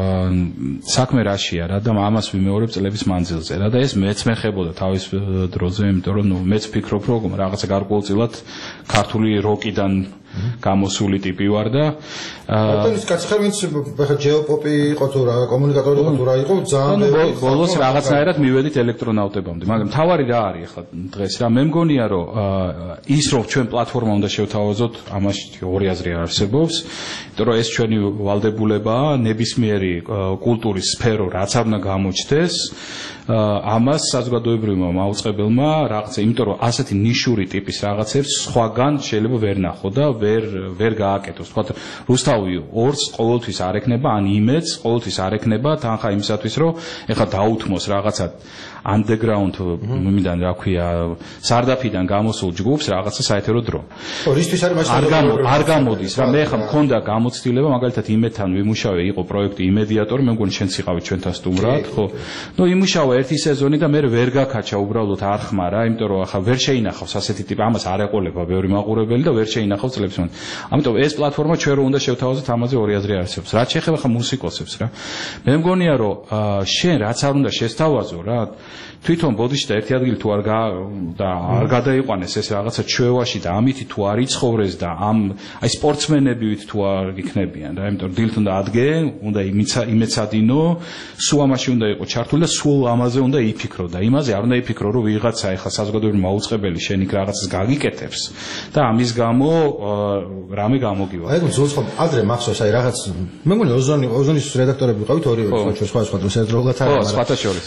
საქმე რაშია რა და ამას ვიმეორებ წლების მანძილზე რა და ეს მეც მეხებოდა თავის დროზე, იმიტომ რომ ნუ მეც ფიქრობ რომ რაღაცა გარკვეულწილად ქართული როკიდან გამოსული ტიპი ვარ და აა ის კაცი ხარ ვინც ხა ჯეოპოპი იყო თუ რა კომუნიკატორი იყო თუ რა იყო ძალიან ბევრი ბოლოს რაღაცნაირად მივედით ელექტრონაუტებამდე მაგრამ თავარი რა არის ახლა დღეს რა მე მგონია რომ ის რომ ჩვენ პლატფორმა უნდა შევთავაზოთ ამაში ორი აზრი არსებობს იმიტომ რომ ეს ჩვენი ვალდებულებაა ნებისმიერი კულტურის სფერო რაც არ უნდა გამოჩნდეს ამას საზოგადოებრივმა მაუწყებელმა რაღაცა იმიტომ რომ ასეთი ნიშური ტიპის რაღაცებს სხვაგან შეიძლება ვერ ნახო და ვერ ვერ გააკეთოს თქვა რუსთავი ორს ყოველთვის არ ექნება ან იმედს ყოველთვის არ ექნება თანხა იმისათვის რომ ეხლა დაუთმოს რაღაცა underground მიმიდან რა ქვია სარდაფიდან გამოსულ ჯგუფს რაღაცა საეთერო დრო. ხო, რისთვის არის მაშინ არ გამოდის რა მე ხა მქონდა გამოცდილება მაგალითად იმედთან ვიმუშავე იყო პროექტი იმედიატორი მე მგონი შენც იყავი ჩვენთან სტუმრად ხო. ნუ იმუშავა ერთი სეზონი და მე ვერ გაკაჩა უბრალოდ არ ხმარა იმიტომ რომ ახლა ვერ შეინახავს ასეთი ტიპი ამას არ ეყოლება ბევრი მაყურებელი და ვერ შეინახავს წლებს მან. ამიტომ ეს პლატფორმა ჩვენ რო უნდა შევთავაზოთ ამაზე ორი აზრი არსებობს. რაც შეეხება ხა მუსიკოსებს რა. მე მგონია რომ შენ რაც არ უნდა შესთავაზო რა თვითონ ბოდიში და ერთი ადგილი თუ არ და არ გადაიყვანეს ეს რაღაცა ჩვევაში და ამით თუ არ იცხოვრეს და ამ აი სპორტსმენებივით თუ არ იქნებიან რა იმიტომ რომ დილით უნდა ადგე უნდა იმეცადინო სულ ამაში უნდა იყო ჩართული და სულ ამაზე უნდა იფიქრო და იმაზე არ უნდა იფიქრო რომ ვიღაცა ეხლა საზოგადოებრივი მაუწყებელი შენ იქ რაღაცას გაგიკეთებს და ამის გამო რამე გამოგივა აი ზოლს ხომ ადრე მახსოვს აი რაღაც მე მგონი ოზონი ოზონის რედაქტორები ვიყავით ორივე სხვა სხვა დროს ერთდროულად არა ხო სხვათა შორის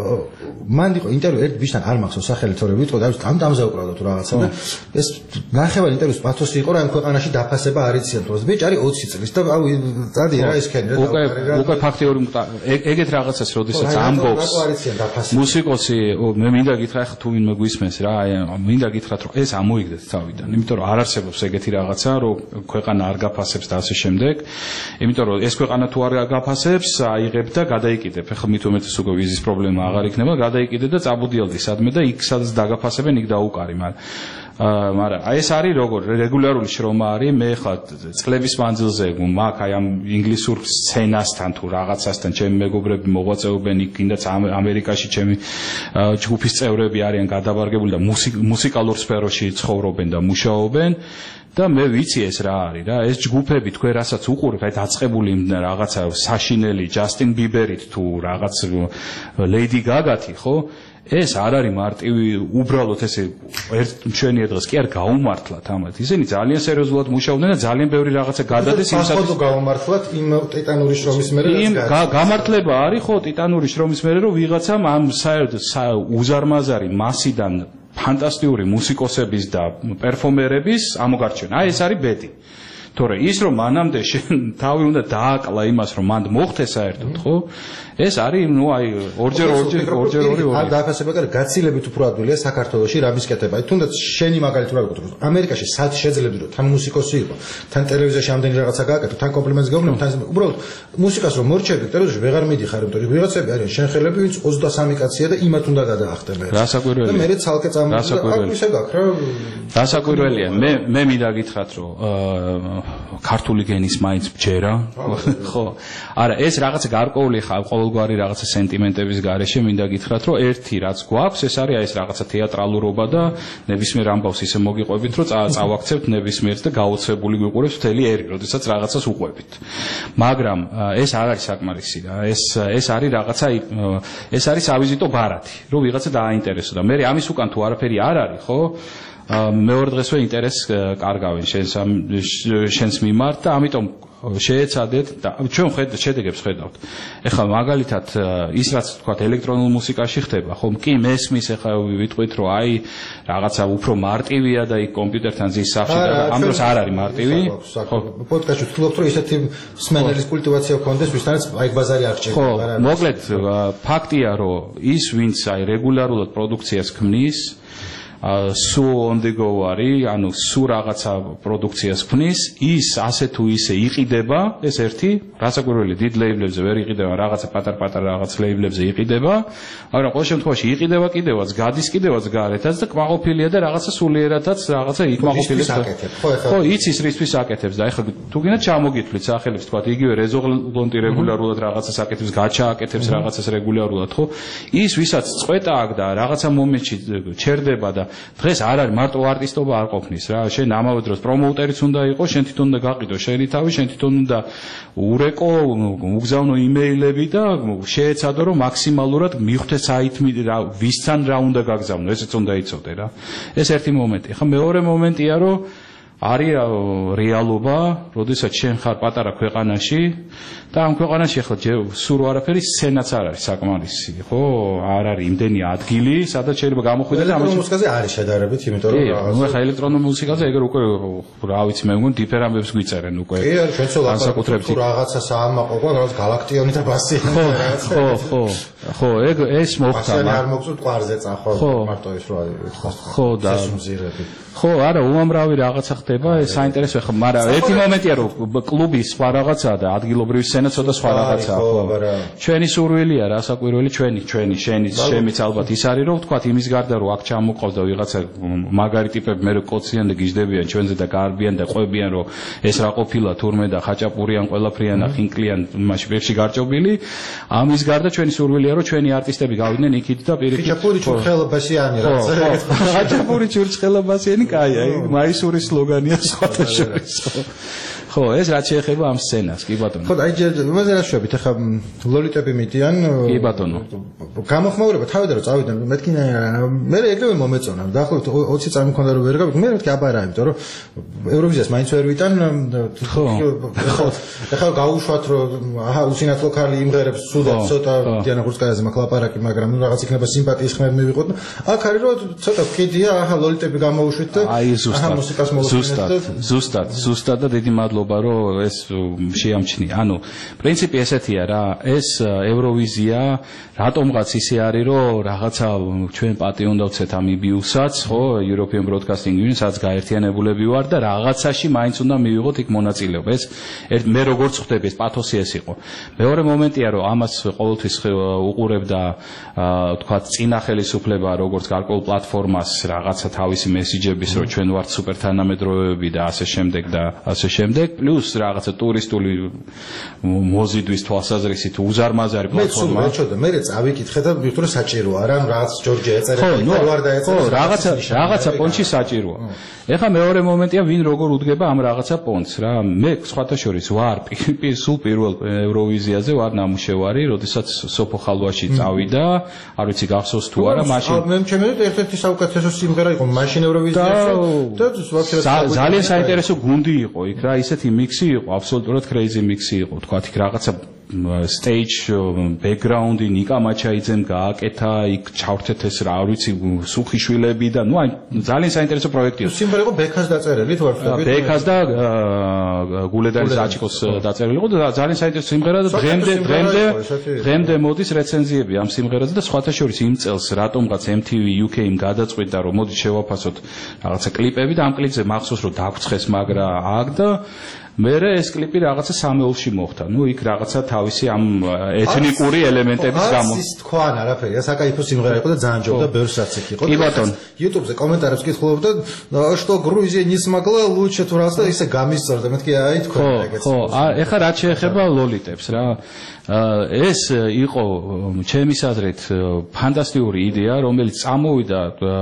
მან იყო ინტერვიუ ერთ ბიჭთან არ მახსოვს სახელი თორე ვიტყო და ამ დამზე უკრავდა თუ რაღაცა და ეს ნახევარი ინტერვიუს პათოსი იყო რა ამ ქვეყანაში დაფასება არ იციან თორე ბიჭი არის ოცი წლის და აუ დადი რა ის ქენი რა უკვე უკვე ფაქტიური ეგეთ რაღაცას როდესაც ამბობს მუსიკოსი მე მინდა გითხრა ახლა თუ ვინმე გვისმენს რა აი მინდა გითხრათ რომ ეს ამოიგდეთ თავიდან იმიტომ რომ არ არსებობს ეგეთი რაღაცა რომ ქვეყანა არ გაფასებს და ასე შემდეგ იმიტომ რომ ეს ქვეყანა თუ არ გაფასებს აიღებ და გადაიკიდებ ახლა მით უმეტეს უკვე ვიზის პრობლემა აღარ იქნება გადაიკიდე და წაბუდიალდი სადმე და იქ სადაც დაგაფასებენ იქ დაუკარი მაგრამ მაგრამ აი ეს არის როგორ რეგულარული შრომა არის მე ხა წლების მანძილზე მაგ აი ამ ინგლისურ სცენასთან თუ რაღაცასთან ჩემი მეგობრები მოღვაწეობენ იქ კიდაც ამერიკაში ჩემი ჯგუფის წევრები არიან გადაბარგებული და მუსიკალურ სფეროში ცხოვრობენ და მუშაობენ და მე ვიცი ეს რა არის რა ეს ჯგუფები თქვენ რასაც უყურებთ აი დაწყებული რაღაცა საშინელი ჯასტინ ბიბერით თუ რაღაც ლეიდი გაგათი ხო ეს არ არის მარტივი უბრალოდ ესე ერთ მშვენიერ დღეს კი არ გაუმართლათ ამათ ისინი ძალიან სერიოზულად მუშაობდნენ და ძალიან ბევრი რაღაცა გადადეს იმისათვის რომ გაუმართლათ იმ ტიტანური შრომის მერე იმ გამართლება არის ხო ტიტანური შრომის მერე რომ ვიღაცამ ამ საერთოდ უზარმაზარი მასიდან ფანტასტიკური მუსიკოსების და პერფორმერების ამოგარჩენა. აი ეს არის ბედი. თორე ის რომ მანამდე შენ თავი უნდა დააკლა იმას რომ მანდ მოხდეს საერთოდ ხო? ეს არის ნუ აი ორჯერ ორჯერ ორჯერ ორი ორი. არ დააფასება კარ გაცილებით უფრო ადვილია საქართველოში რამის კეთება. თუნდაც შენი მაგალითად რა გქონდა. ამერიკაში სად შეძლებდი რომ თან მუსიკოსი იყო, თან ტელევიზიაში ამდენი რაღაცა გააკეთო, თან კომპლიმენტს გაუგნებ, თან უბრალოდ მუსიკას რომ მორჩები ტელევიზიაში ვეღარ მიდიხარ, იმიტომ რომ ვიღაცები არიან შენხელები, ვინც ოცდასამი კაცია და იმათ უნდა გადაახტება. რასაკვირველია. და მე ცალკე წამოვიდა და ისე გაქრა. რასაკვირველია. მე მე მინდა გითხრათ რომ ქართული გენის მაინც ჯერა ხო არა ეს რაღაცა გარკვეული ხა ყოველგვარი რაღაცა სენტიმენტების გარეშე მინდა გითხრათ რომ ერთი რაც გვაქვს ეს არის აი ეს რაღაცა თეატრალურობა და ნებისმიერ ამბავს ისე მოგიყვებით რომ წავაქცევთ ნებისმიერს და გაოცებული გვიყურებს მთელი ერი როდესაც რაღაცას უყვებით მაგრამ ეს არ არის საკმარისი რა ეს ეს არის რაღაცა ეს არის ავიზიტო ბარათი რომ ვიღაცა დააინტერესო და მე ამის უკან თუ არაფერი არ არის ხო მეორე დღესვე ინტერესს კარგავენ შენს შენს მიმართ და ამიტომ შეეცადეთ და ჩვენ ხედავთ შედეგებს ხედავთ. ეხლა მაგალითად ის რაც თქვა ელექტრონულ მუსიკაში ხდება, ხომ კი მესმის ეხლა ვიტყვით რომ აი რაღაცა უფრო მარტივია და იქ კომპიუტერთან ზის სახში და ამ დროს არ არის მარტივი. ხო, პოდკასტში ვთქვით რომ ისეთი მსმენელის კულტივაცია გქონდეს, ვისთანაც აი ბაზარი არ ჭირდება. ხო, მოკლედ ფაქტია რომ ის ვინც აი რეგულარულად პროდუქციას ქმნის სუ on the go არის, ანუ სუ რაღაცა პროდუქციას ქმნის, ის ასე თუ ისე იყიდება, ეს ერთი, რასაკვირველი დიდ ლეიბლებზე ვერ იყიდება, რაღაცა პატარ-პატარა რაღაც ლეიბლებზე იყიდება, მაგრამ ყოველ შემთხვევაში იყიდება კიდევაც, გადის კიდევაც გარეთაც და კმაყოფილია და რაღაცა სულიერადაც რაღაცა იკმაყოფილებს. ხო, იცის რისთვის აკეთებს და ეხლა თუ გინდა ჩამოგითვლით სახელებს, თქვათ იგივე რეზონანტი რეგულარულად რაღაცას აკეთებს, გაჩააკეთებს რაღაცას რეგულარულად, ხო? ის ვისაც წვეტა აქვს და რაღაცა მომენტში ჩერდება და დღეს არ არის მარტო არტისტობა არ ყოფნის რა, შენ ამავე დროს პრომოუტერიც უნდა იყოს, შენ თვითონ უნდა გაყიდო შენი თავი, შენ თვითონ უნდა ურეკო, უგზავნო იმეილები და შეეცადო რომ მაქსიმალურად მიხვდე საითმი რა, ვისთან რა უნდა გაგზავნო, ესეც უნდა იცოდე რა. ეს ერთი მომენტი. ხა მეორე მომენტია რომ არის რეალობა, როდესაც შენ ხარ პატარა ქვეყანაში და ამ ქვეყანაში ახლა სულ არაფერი სცენაც არ არის საკმარისი, ხო? არ არის იმდენი ადგილი, სადაც შეიძლება გამოხვიდე და ამაში მუსიკაზე არის შედარებით, იმიტომ რომ რაღაც ახლა ელექტრონულ მუსიკაზე ეგრე უკვე რა ვიცი მე მგონი დიფერამბებს გვიწერენ უკვე. კი, არის ჩვენც განსაკუთრებით რაღაცა საამაყო ყვა, რაღაც galaktioni და basi. ხო, ხო, ხო, ეგ ეს მოხდა. ბასიანი არ მოგწევთ ყვარზე წახვა, მარტო ის რა ითქვას. ხო და ხო, არა, უამრავი რაღაცა ხდება, ეს საინტერესოა ხა, მაგრამ ერთი მომენტია რომ კლუბი სხვა რაღაცაა და ადგილობრივი სცენა ცოტა სხვა რაღაცაა, ხო. ჩვენი სურვილია, რასაკვირველი ჩვენი, ჩვენი, შენი, შემიც ალბათ ის არის რომ ვთქვათ იმის გარდა რომ აქ ჩამოყავს და ვიღაცა მაგარი ტიპები მე კოციან და გიждდებიან ჩვენზე და გარბიან და ყვებიან რომ ეს რა ყოფილა თურმე და ხაჭაპურიან, ყველაფრიან და ხინკლიან, მაშინ პირში გარჭობილი. ამის გარდა ჩვენი სურვილია რომ ჩვენი არტისტები გავიდნენ იქით და პირიქით. ხაჭაპური ჩურჩხელაბასიანი რაც. ხაჭაპური ჩურჩხელაბასიანი კაი, აი მაისურის სლოგანია სხვათა შორის. ხო, ეს რაც შეეხება ამ სცენას, კი ბატონო. ხო, აი იმაზე რა შვებით, ახლა ლოლიტები მიდიან. კი ბატონო. გამოხმაურება თავიდან რომ წავიდნენ, მეთქი მე ეგრევე მომეწონა. დაახლოებით ოცი წამი მქონდა რომ ვერ გავიქ, მე მეთქი აბარა, იმიტომ რომ ევროვიზიას მაინც ვერ ვიტან. ხო. ხო. ახლა გაუშვათ რომ აჰა უსინათლო ქალი იმღერებს სულად ცოტა დიანა ხურცკაიაზე მაქვს ლაპარაკი, მაგრამ ნუ რაღაც იქნება სიმპათიის ხმები მივიღოთ. აქ არის რომ ცოტა ვკიდია, აჰა ლოლიტები გამოუშვით და აჰა მუსიკას მოვუხმეთ. ზუსტად, ზუსტად და დიდი მადლობა რომ ეს შეამჩნია. ანუ პრინციპი ესეთია რა, ეს ევროვიზია რატომღაც ისე არის რომ რაღაცა ჩვენ პატი უნდა ვცეთ ამ იბიუსაც, ხო, European Broadcasting Union, სადაც გაერთიანებულები ვარ და რაღაცაში მაინც უნდა მივიღოთ იქ მონაწილეობა. ეს მე როგორც ხვდები ეს პათოსი ეს იყო. მეორე მომენტია რომ ამას ყოველთვის უყურებდა თქვა წინა ხელისუფლება როგორც გარკვეულ პლატფორმას რაღაცა თავისი მესიჯების რომ ჩვენ ვართ სუპერ თანამედროვეები და ასე შემდეგ და ასე შემდეგ. პლუს რაღაცა ტურისტული მოზიდვის თვალსაზრისით უზარმაზარი პლატფორმა. მე ცოტა მე წავიკითხე და ვიხდი რომ საჭიროა რა, რაღაც ჯორჯი ეწერა და ვარ დაეწერა. ხო, რაღაცა რაღაცა პონჩი საჭიროა. ეხლა მეორე მომენტია ვინ როგორ უდგება ამ რაღაცა პონჩს რა. მე სხვათა შორის ვარ სულ პირველ ევროვიზიაზე ვარ ნამუშევარი, როდესაც სოფო ხალვაში წავიდა, არ ვიცი გახსოვს თუ არა, მაშინ მე ჩემი ერთ-ერთი საუკეთესო სიმღერა იყო მაშინ ევროვიზიაში და ძალიან საინტერესო გუნდი იყო იქ რა, ისეთი მიქსი იყო, აბსოლუტურად crazy მიქსი იყო, თქვა იქ რაღაცა stage background ნიკა მაჩაიძემ გააკეთა, იქ ჩავრთეთ ეს რა, არ ვიცი, სუხიშვილები და ნუ აი ძალიან საინტერესო პროექტი იყო. სიმღერა იყო ბექას დაწერილი, თუ არ ვთქვი. ბექას და გულედარის აჩიკოს დაწერილი იყო და ძალიან საინტერესო სიმღერა და დღემდე დღემდე დღემდე მოდის რეცენზიები ამ სიმღერაზე და სხვათა შორის იმ წელს რატომღაც M T V U K-მ გადაწყვიტა რომ მოდი შევაფასოთ რაღაცა კლიპები და ამ კლიპზე მახსოვს რომ დაგვწხეს მაგრა აქ და მერე ეს კლიპი რაღაცა სამეულში მოხდა. ნუ იქ რაღაცა თავისი ამ ეთნიკური ელემენტების გამო. ის თქვან არაფერი, საკაიფო სიმღერა იყო და ძალიან ჯობდა ბევრსაც იქ იყო. კი ბატონო. YouTube-ზე კომენტარებს კითხულობდა, что Грузия не смогла лучше თუ რაღაცა ისე გამისწორდა. მეთქი აი თქვენ ეგეც. ხო, ეხლა რაც შეეხება ლოლიტებს რა. ეს იყო ჩემის აზრით ფანტასტიკური იდეა, რომელიც წამოვიდა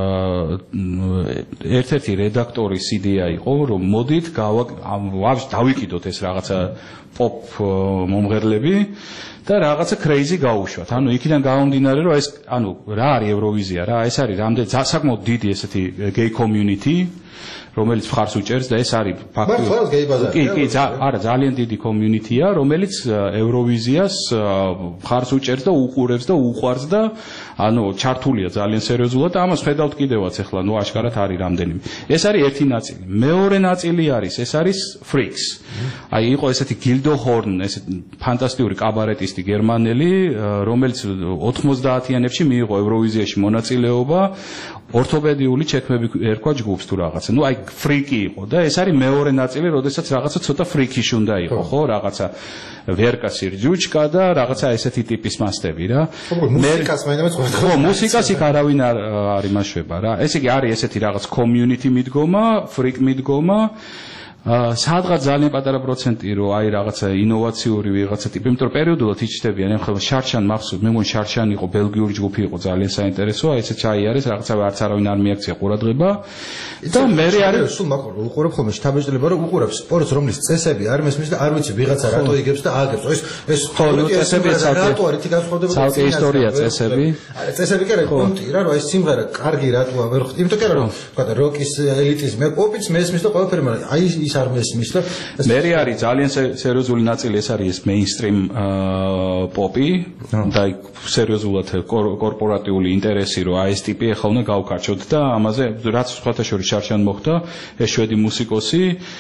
ერთ-ერთი რედაქტორის იდეა იყო, რომ მოდით დავიკიდოთ ეს რაღაცა პოპ მომღერლები და რაღაცა crazy გაუშვათ. ანუ იქიდან გამომდინარე, რომ ეს ანუ რა არის ევროვიზია რა, ეს არის რამდენი საკმაოდ დიდი ესეთი gay community რომელიც მხარს უჭერს და ეს არის ფაქტია. კი, კი, არა, ძალიან დიდი კომიუნიტია, რომელიც ევროვიზიას მხარს უჭერს და უყურებს და უყვარს და ანუ ჩართულია ძალიან სერიოზულად და ამას ხედავთ კიდევაც ახლა, ნუ აშკარად არის რამდენიმე. ეს არის ერთი ნაწილი. მეორე ნაწილი არის, ეს არის Freaks. აი იყო ესეთი Gildo Horn, ეს ფანტასტიკური კაბარეტისტი გერმანელი, რომელიც ოთხმოცდაათიანებში მიიღო ევროვიზიაში მონაწილეობა, ორთოპედიული ჩექმები ერქვა ჯგუფს თუ რაღაცა. ნუ აი ფრიკი იყო და ეს არის მეორე ნაწილი, როდესაც რაღაცა ცოტა ფრიკიშ უნდა იყო, ხო, რაღაცა ვერკა სირჯუჩკა და რაღაცა ესეთი ტიპის მასტები რა. მუსიკას მაინც ხო, ხო, მუსიკას იქ არავინ არ არ იმაშება რა. ესე იგი არის ესეთი რაღაც community მიდგომა, ფრიკ მიდგომა. სადღაც ძალიან პატარა პროცენტი რომ აი რაღაცა ინოვაციური ვიღაცა ტიპი, იმიტომ რომ პერიოდულად იჩნდებიან, ახლა შარშან მახსოვს, მე მგონი შარშან იყო ბელგიური ჯგუფი იყო ძალიან საინტერესო, აი ესე ჩაიარეს, რაღაცა არც არავინ არ მიაქცია ყურადღება. და მე არის სულ მაყურებ, უყურებ ხოლმე შთაბეჭდილება, რომ უყურებ სპორტს, რომლის წესები არ მესმის და არ ვიცი ვიღაცა რატო იგებს და ააგებს. ეს ეს წესები რატო არის თი განსხვავდება? ცალკე ისტორია წესები. არა, წესები კი არა, კონტი რა, რომ ეს სიმღერა კარგი რატო ვერ ხვდი, იმიტომ კი არა, რომ ვთქვა და როკის ელიტიზმი, პოპიც მესმის და ყველაფერი, მაგრამ აი ის არ მესმის და მე არის ძალიან სერიოზული ნაწილი, ეს არის ეს მეინსტრიმ პოპი და სერიოზულად კორპორატიული ინტერესი, რომ აი ეს ტიპი ახლა უნდა გავკარჩოთ და ამაზე რაც სხვათა შორის შარშან მოხდა, ეს შვედი მუსიკოსი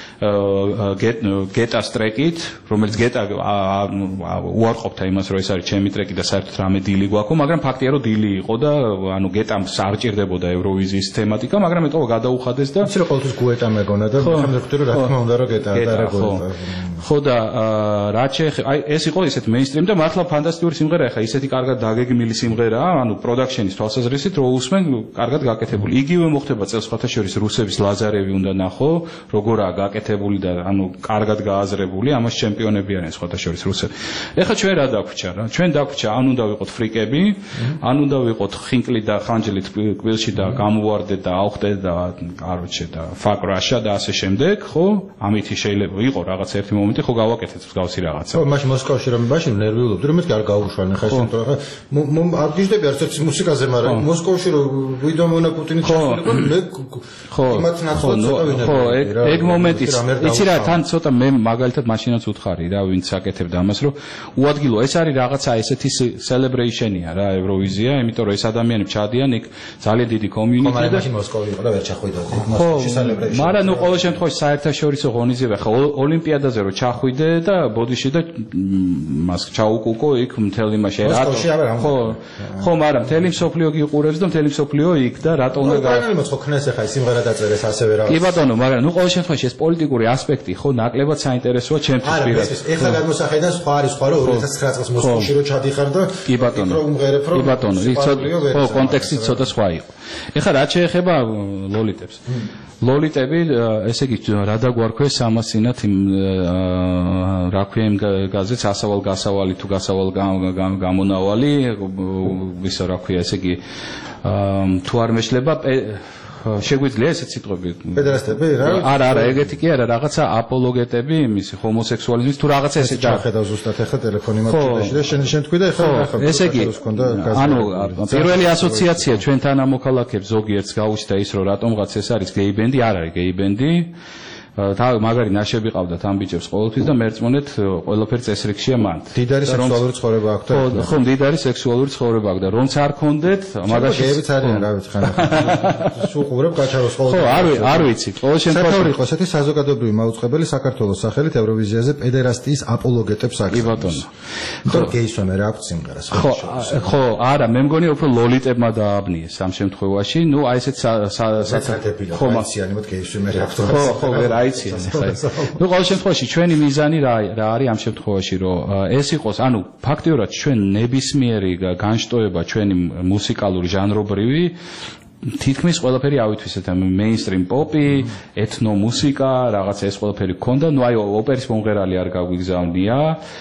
გეტა სტრეკით, რომელიც გეტა უარყოფდა იმას, რომ ეს არის ჩემი ტრეკი და საერთოდ რამე დილი გვაქვს, მაგრამ ფაქტია, რომ დილი იყო და ანუ გეტამ არ ჭირდებოდა ევროვიზიის თემატიკა, მაგრამ ეტყობა გადაუხადეს და ისე რომ ყოველთვის გუეტა მეგონა და ხომ ვხვდი რომ რა თქმა უნდა რომ გეტა და ხო და რაც შეეხება აი ეს იყო ისეთ მეინსტრიმ და მართლა ფანტასტიკური სიმღერა, ახლა ისეთი კარგად დაგეგმილი სიმღერაა, ანუ პროდაქშენის თვალსაზრისით რო უსმენ კარგად გაკეთებული. იგივე მოხდება წელს სხვათა შორის რუსების ლაზარევი უნდა ნახო, როგორაა გაკეთებული და ანუ კარგად გააზრებული, ამას ჩემპიონები არიან სხვათა შორის რუსები. ეხლა ჩვენ რა დაგვჭა რა? ჩვენ დაგვჭა, ან უნდა ვიყოთ ფრიკები, ან უნდა ვიყოთ ხინკლი და ხანჯლით კბილში და გამოვარდეთ და ავხდეთ და კაროჩე და ფაკრაშა და ასე შემდეგ, ხო? ამითი შეიძლება იყო რაღაც ერთი მომენტი, ხო გავაკეთეთ მსგავსი რაღაცა. ხო, მაშინ მოსკოვში რომ მაშინ ნერვიულობდი, რომ მე არ გავუშვან ხა ეს იმიტომ რომ არ გიждები არც ერთ მუსიკაზე, მაგრამ მოსკოვში რომ ვიდეო მონა პუტინით ჩასულიყო, მე ხო, იმათ ნაცვლად ცოტა ვინერვიულობდი. ხო, ეგ მომენტიც. იცი რა, თან ცოტა მე მაგალითად მაშინაც უთხარი რა, ვინც აკეთებდა ამას, რომ უადგილო ეს არის რაღაცა ესეთი celebration-ია რა ევროვიზია, იმიტომ რომ ეს ადამიანები ჩადიან იქ ძალიან დიდი community და მაშინ მოსკოვი იყო და ვერ ჩახვიდა მოსკოვში celebration. მაგრამ ნუ ყოველ შემთხვევაში საერთაშორისო ღონისძიება ხა ოლიმპიადაზე რო ჩახვიდე და ბოდიში და მას ჩაუკუკო იქ მთელი მასე რატო ხო ხო მაგრამ მთელი მსოფლიო გიყურებს და მთელი მსოფლიო იქ და რატო უნდა გაიგო ხო ქნეს ახლა სიმღერა დაწერეს ასევე რა კი ბატონო მაგრამ ნუ ყოველ შემთხვევაში ეს პოლიტიკური ასპექტი ხო ნაკლებად საინტერესოა ჩემთვის პირადად ეხლა გადმოსახედა სხვა არის სხვა რომ ორი ათას ცხრა წელს მოსკოვში რო ჩადიხარ და კი ბატონო კი ბატონო იქ ხო კონტექსტი ცოტა სხვა იყო ეხლა რაც შეეხება ლოლიტებს ლოლიტები ესე იგი რა დაგვარქვეს ამასინათ იმ რა ქვია იმ გაზეთს ასავალ გასავალი თუ გასავალ გამონავალი ვისა რა ქვია ესე იგი თუ არ მეშლება შეგვიძლია ესეთ სიტყვები პედერასტები რა არა არა ეგეთი კი არა რაღაცა აპოლოგეტები იმის ჰომოსექსუალიზმის თუ რაღაცა ესე ჩახედავ ზუსტად ახლა ტელეფონი მაქვს და შენ შენ თქვი და ახლა ახლა ესე იგი ანუ პირველი ასოციაცია ჩვენთან ამოქალაქებს ზოგიერთს გაუჩნდა ის რომ რატომღაც ეს არის გეი ბენდი არ არის გეი ბენდი და მაგარი ნაშები ყავდათ ამ ბიჭებს ყოველთვის და მერწმუნეთ ყველაფერი წესრიგშია მან. დიდარი სექსუალური ცხოვრება აქვს და ხო, ხო, დიდარი სექსუალური ცხოვრება აქვს და რომც არ კონდეთ, მაგაში გეებიც არიან, რა ვიცი ხან. სულ ყურებ გაჩაროს ყოველთვის. ხო, არ არ ვიცი. ყოველ შემთხვევაში სათავე იყო ესეთი საზოგადოებრივი მაუწყებელი საქართველოს სახელით ევროვიზიაზე პედერასტიის აპოლოგეტებს აქვს. კი ბატონო. ხო, გეისვა მე რა აქვს სიმღერას. ხო, ხო, არა, მე მგონი უფრო ლოლიტებმა დააბნიეს ამ შემთხვევაში. ნუ აი ესეთ საცადებელი ხო, მასიანი მოდ გეისვა მე რა აქვს. ხო, ხო, ვერ აიციან ახლა. ნუ ყოველ შემთხვევაში ჩვენი მიზანი რა რა არის ამ შემთხვევაში რომ ეს იყოს ანუ ფაქტიურად ჩვენ ნებისმიერი განშტოება ჩვენი მუსიკალური ჟანრობრივი თითქმის ყველაფერი ავითვისეთ ამ მეინსტრიმ პოპი, ეთნო მუსიკა, რაღაც ეს ყველაფერი გქონდა, ნუ აი ოპერის მომღერალი არ გაგვიგზავნია.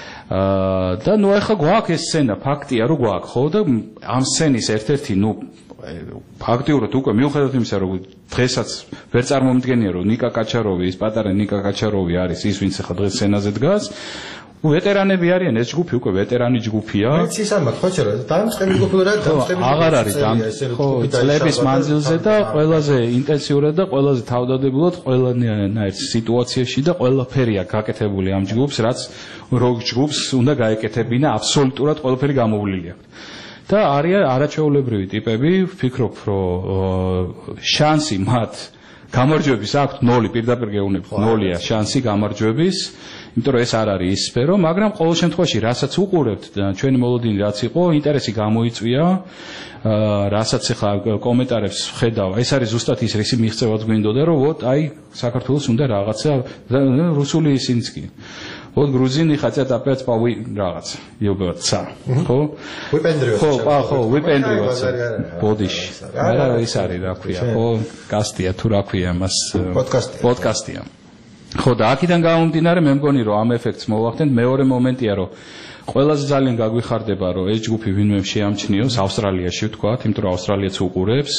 და ნუ ახლა გვაქვს ეს სცენა, ფაქტია რომ გვაქვს, ხო და ამ სცენის ერთ-ერთი ნუ ფაქტიურად უკვე მიუხედავად იმისა რომ დღესაც ვერ წარმომიდგენია რომ ნიკა კაჩაროვი ის პატარა ნიკა კაჩაროვი არის ის ვინც ახლა დღეს სცენაზე დგას ვეტერანები არიან, ეს ჯგუფი უკვე ვეტერანი ჯგუფია. მეც ის ამბობ, ხო չէ, დამწყები ჯგუფი რა, დამწყები. აღარ არის ხო, წლების მანძილზე და ყველაზე ინტენსიურად და ყველაზე თავდადებულად ყველანაირ სიტუაციაში და ყველაფერია გაკეთებული ამ ჯგუფს, რაც როკ ჯგუფს უნდა გაეკეთებინა, აბსოლუტურად ყველაფერი გამოვლილი აქვს. და არიან არაჩვეულებრივი ტიპები, ვფიქრობ, რომ შანსი მათ გამარჯვების აქვს ნული, პირდაპირ გეუბნები, ნულია შანსი გამარჯვების. იმიტომ რომ ეს არ არის ის სფერო, მაგრამ ყოველ შემთხვევაში რასაც უყურებთ და ჩვენი მოლოდინი რაც იყო, ინტერესი გამოიწვია, რასაც ახლა კომენტარებს ხედავ, ეს არის ზუსტად ის რისი მიღწევაც გვინდოდა, რომ ვოთ, აი, საქართველოს უნდა რაღაცა რუსული ისინიც კი. Вот грузины хотят опять повы რაღაც იუბოცა ხო ვიპენდრიოც ხო ხო ვიპენდრიოც ბოდიშ არა ის არის რა ქვია ხო კასტია თუ რა ქვია მას პოდკასტია პოდკასტია ხო და აქედან გამომდინარე მე მგონი რომ ამ ეფექტს მოვახდენთ მეორე მომენტია რომ ყველაზე ძალიან გაგვიხარდება რომ ეს ჯგუფი ვინმე შეამჩნიოს ავსტრალიაში ვთქვათ იმიტომ რომ ავსტრალიაც უყურებს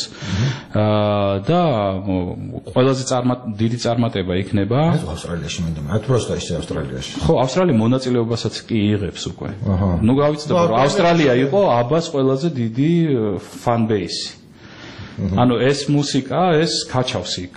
და ყველაზე დიდი წარმატება იქნება ავსტრალიაში მინდა მათ просто ისე ავსტრალიაში ხო ავსტრალია მონაწილეობასაც კი იღებს უკვე ნუ გავიცნობ რომ ავსტრალია იყო აბას ყველაზე დიდი fan base ანუ ეს მუსიკა ეს კაჩავს იქ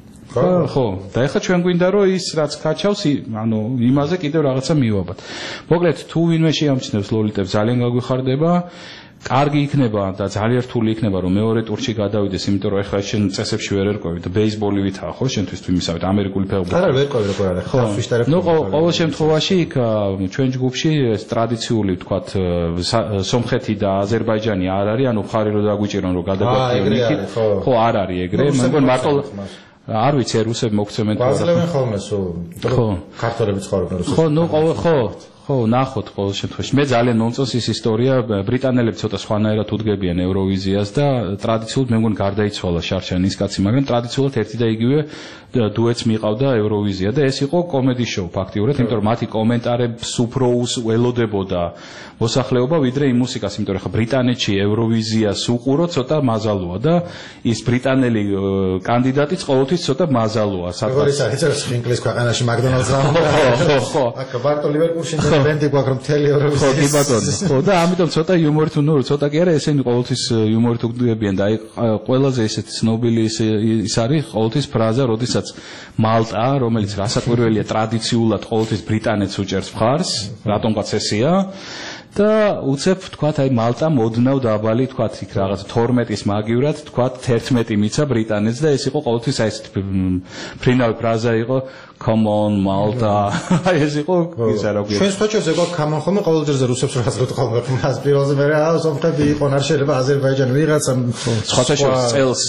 ხო და ეხლა ჩვენ გვინდა რომ ის რაც კაჩავს ანუ იმაზე კიდევ რაღაცა მივაბად მოკლედ თუ ვინმე შეამჩნევს ლოლიტებს ძალიან გაგვიხარდება კარგი იქნება და ძალიან რთული იქნება რომ მეორე ტურში გადავიდეს იმიტომ რომ ეხლა შენ წესებში ვერ ერკვევი და ბეისბოლი ვითაა ხო შენთვის თუ იმისავით ამერიკული ფეხბურთი არა ვერ ყვევი როგორ არის ხო ვიშტარებ ნუ ყოველ შემთხვევაში იქ ჩვენ ჯგუფში ეს ტრადიციული ვთქვათ სომხეთი და აზერბაიჯანი არ არის ანუ ხარი რომ დაგვიჭირონ რომ გადაგვაყენოთ იქით ხო არ არის ეგრე მე მგონი მარტო არ ვიცი რუსები მოგცემენ თუ არა გვაძლევენ ხოლმე სულ ხო ქართველები ცხოვრობენ რუსეთში ხო ნუ ყოველ ხო ხო ნახოთ ყოველ შემთხვევაში მე ძალიან მომწონს ის ისტორია ბრიტანელები ცოტა სხვანაირად უდგებიან ევროვიზიას და ტრადიციულად მე მგონი გარდაიცვალა შარშანის კაცი მაგრამ ტრადიციულად ერთი და იგივე დუეტს მიყავდა ევროვიზია და ეს იყო კომედი შოუ ფაქტიურად იმიტომ რომ მათი კომენტარებს უფრო ველოდებოდა მოსახლეობა ვიდრე იმ მუსიკას იმიტომ რომ ხა ბრიტანეთში ევროვიზიას უყურო ცოტა მაზალოა და ის ბრიტანელი კანდიდატიც ყოველთვის ცოტა მაზალოა საკმაოდ ის არის ინგლისის ქვეყანაში მაკდონალდს რა ხო ხო აქ ბარტო ლივერპულში ბენდი გვაქვს რომ თელი ევროვიზია ხო კი ბატონო ხო და ამიტომ ცოტა იუმორით ნუ ცოტა კი არა ესენი ყოველთვის იუმორით უგდებიან და აი ყველაზე ესეთი ცნობილი ის არის ყოველთვის ფრაზა როდესაც მალტა რომელიც რასაკვირველია ტრადიციულად ყოველთვის ბრიტანეთს უჭერს მხარს რატომღაც ესეა და უცებ თქვათ აი მალტა მოდნავ დაბალი თქვათ იქ რაღაც თორმეტის მაგივრად თქვათ თერთმეტი მიცა ბრიტანეთს და ეს იყო ყოველთვის აი ეს ფრინავი ფრაზა იყო come on malta აი ეს იყო ისა რა გვია ჩვენ სწორედ ეგ come on ხოლმე ყოველ ჯერზე რუსებს რაღაც გთხოვთ მას პირველზე მე რა სომხები იყო არ შეიძლება აზერბაიჯანი ვიღაცა სხვათა შორის წელს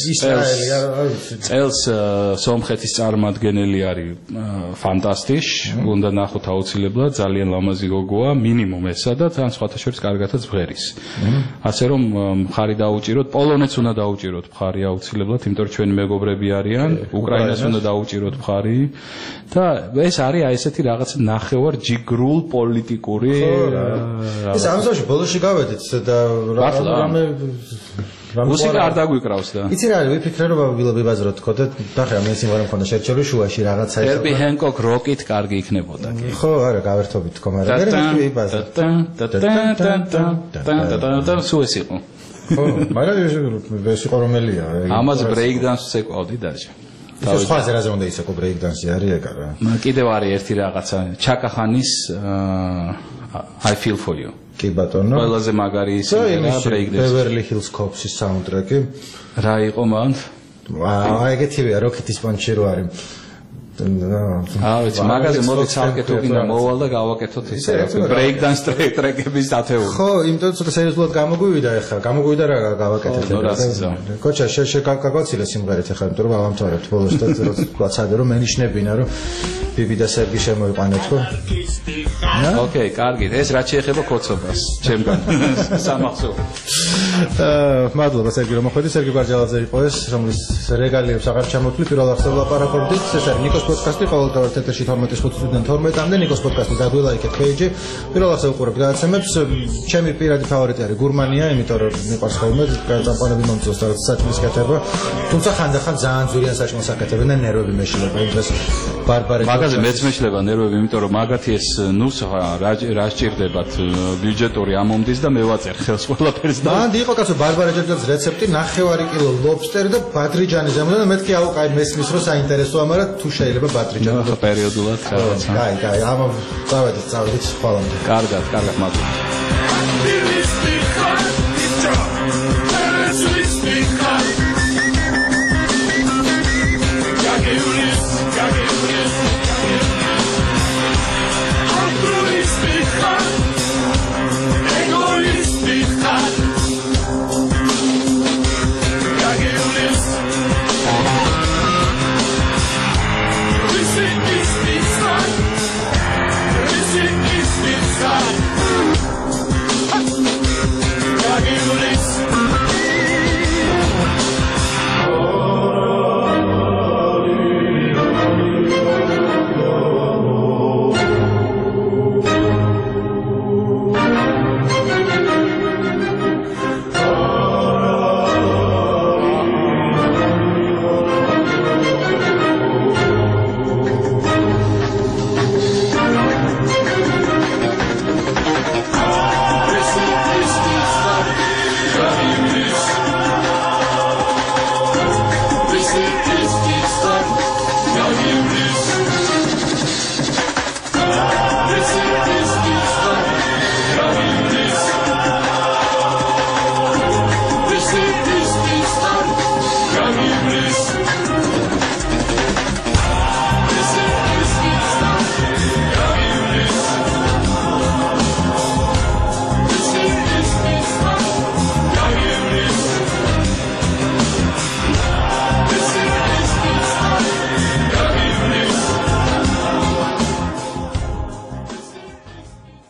წელს სომხეთის წარმომადგენელი არის ფანტასტიშ უნდა ნახოთ აუცილებლად ძალიან ლამაზი გოგოა მინიმუმ ესა და თან სხვათა შორის კარგათაც ვღერის ასე რომ მხარი დაუჭიროთ პოლონეთს უნდა დაუჭიროთ მხარი აუცილებლად იმიტომ რომ ჩვენი მეგობრები არიან უკრაინას უნდა დაუჭიროთ მხარი და ეს არის აი ესეთი რაღაც ნახევარ ჯიგრულ პოლიტიკური ეს ამასობაში ბოლოში გავედით და რამე მუსიკა არ დაგვიკრავს და იცი რა არის ვიფიქრე რომ ვიბაზროთ თქო და ნახე მე სიმღერა მქონდა შერჩეული შუაში რაღაცა ის ერბი ჰენკოკ როკით კარგი იქნებოდა კი ხო არა გავერთობით თქო მაგრამ მე ვიბაზრე და სუეს იყო ხო მაგრამ ეს იყო რომელია ამაზე ბრეიკ დანსს ეკვავდი დაჟე ეს სხვა ზერაზე უნდა ისეკო ბრეიკ დანსი არის ეგ არა კიდევ არის ერთი რაღაცა ჩაკახანის I feel for you კი ბატონო ყველაზე მაგარი სიმღერა ბრეიკ დანსი Beverly Hills Cops-ის საუნდტრეკი რა იყო მან აა ეგეთივეა როკეტის პანჩი რო არის აა ვიცი მაგაზე მოდი ცალკე თუ გინდა მოვალ და გავაკეთოთ ისე ბრეიკ დანს ტრეკების დათეული ხო იმიტომ ცოტა სერიოზულად გამოგვივიდა ეხლა გამოგვივიდა რა გავაკეთეთ კოჩა შე გაგოცილე სიმღერით ეხლა იმიტომ რომ ავამთავრებთ ბოლოს და ვაცადე რომ მენიშნებინა რომ ბიბი და სერგი შემოიყვანეთ ხო ოკეი კარგი ეს რაც შეეხება კოცობას ჩემგან სამახსოვრო მადლობა სერგი რომ მოხვედი. სერგი ბარჯალაძე იყო ეს, რომლის რეგალიებს აღარ ჩამოთვლი. პირველ ახსნელ ლაპარაკობდით. ეს არის ნიკოს პოდკასტი, ყოველდღიურად ეთერში თორმეტის ხუთიდან თორმეტამდე. ნიკოს პოდკასტი დაგვილაიქეთ პეიჯი. პირველ ახსნელ უყურებთ გადაცემებს. ჩემი პირადი ფავორიტი არის გურმანია, იმიტომ რომ მიყვარს ხოლმე წამყვანები მომწონს და საჭმლის კეთება. თუმცა ხანდახან ძალიან ძვირიან საჭმელს აკეთებენ და ნერვები მეშლება. იმ დროს ბარბარე მაგაზე მეც მეშლება ნერვები, იმიტომ რომ მაგათი ეს ნუს რა რა სჭირდებათ ბიუჯეტური ამომდის და მე ვაწერ ხელს ყველაფერს და მანდი იყო კაცო ბარბარე ჯერჯერობით რეცეპტი ნახევარი კილო ლობსტერი და ბადრიჯანი ზემოდან და მეთქი აუ კაი მესმის რომ საინტერესოა, მაგრამ თუ შეიძლება ბადრიჯანი ხო პერიოდულად რაღაცა. კაი, კაი, ამ წავედით, წავედით ხოლმე. კარგად, კარგად, მადლობა. This is the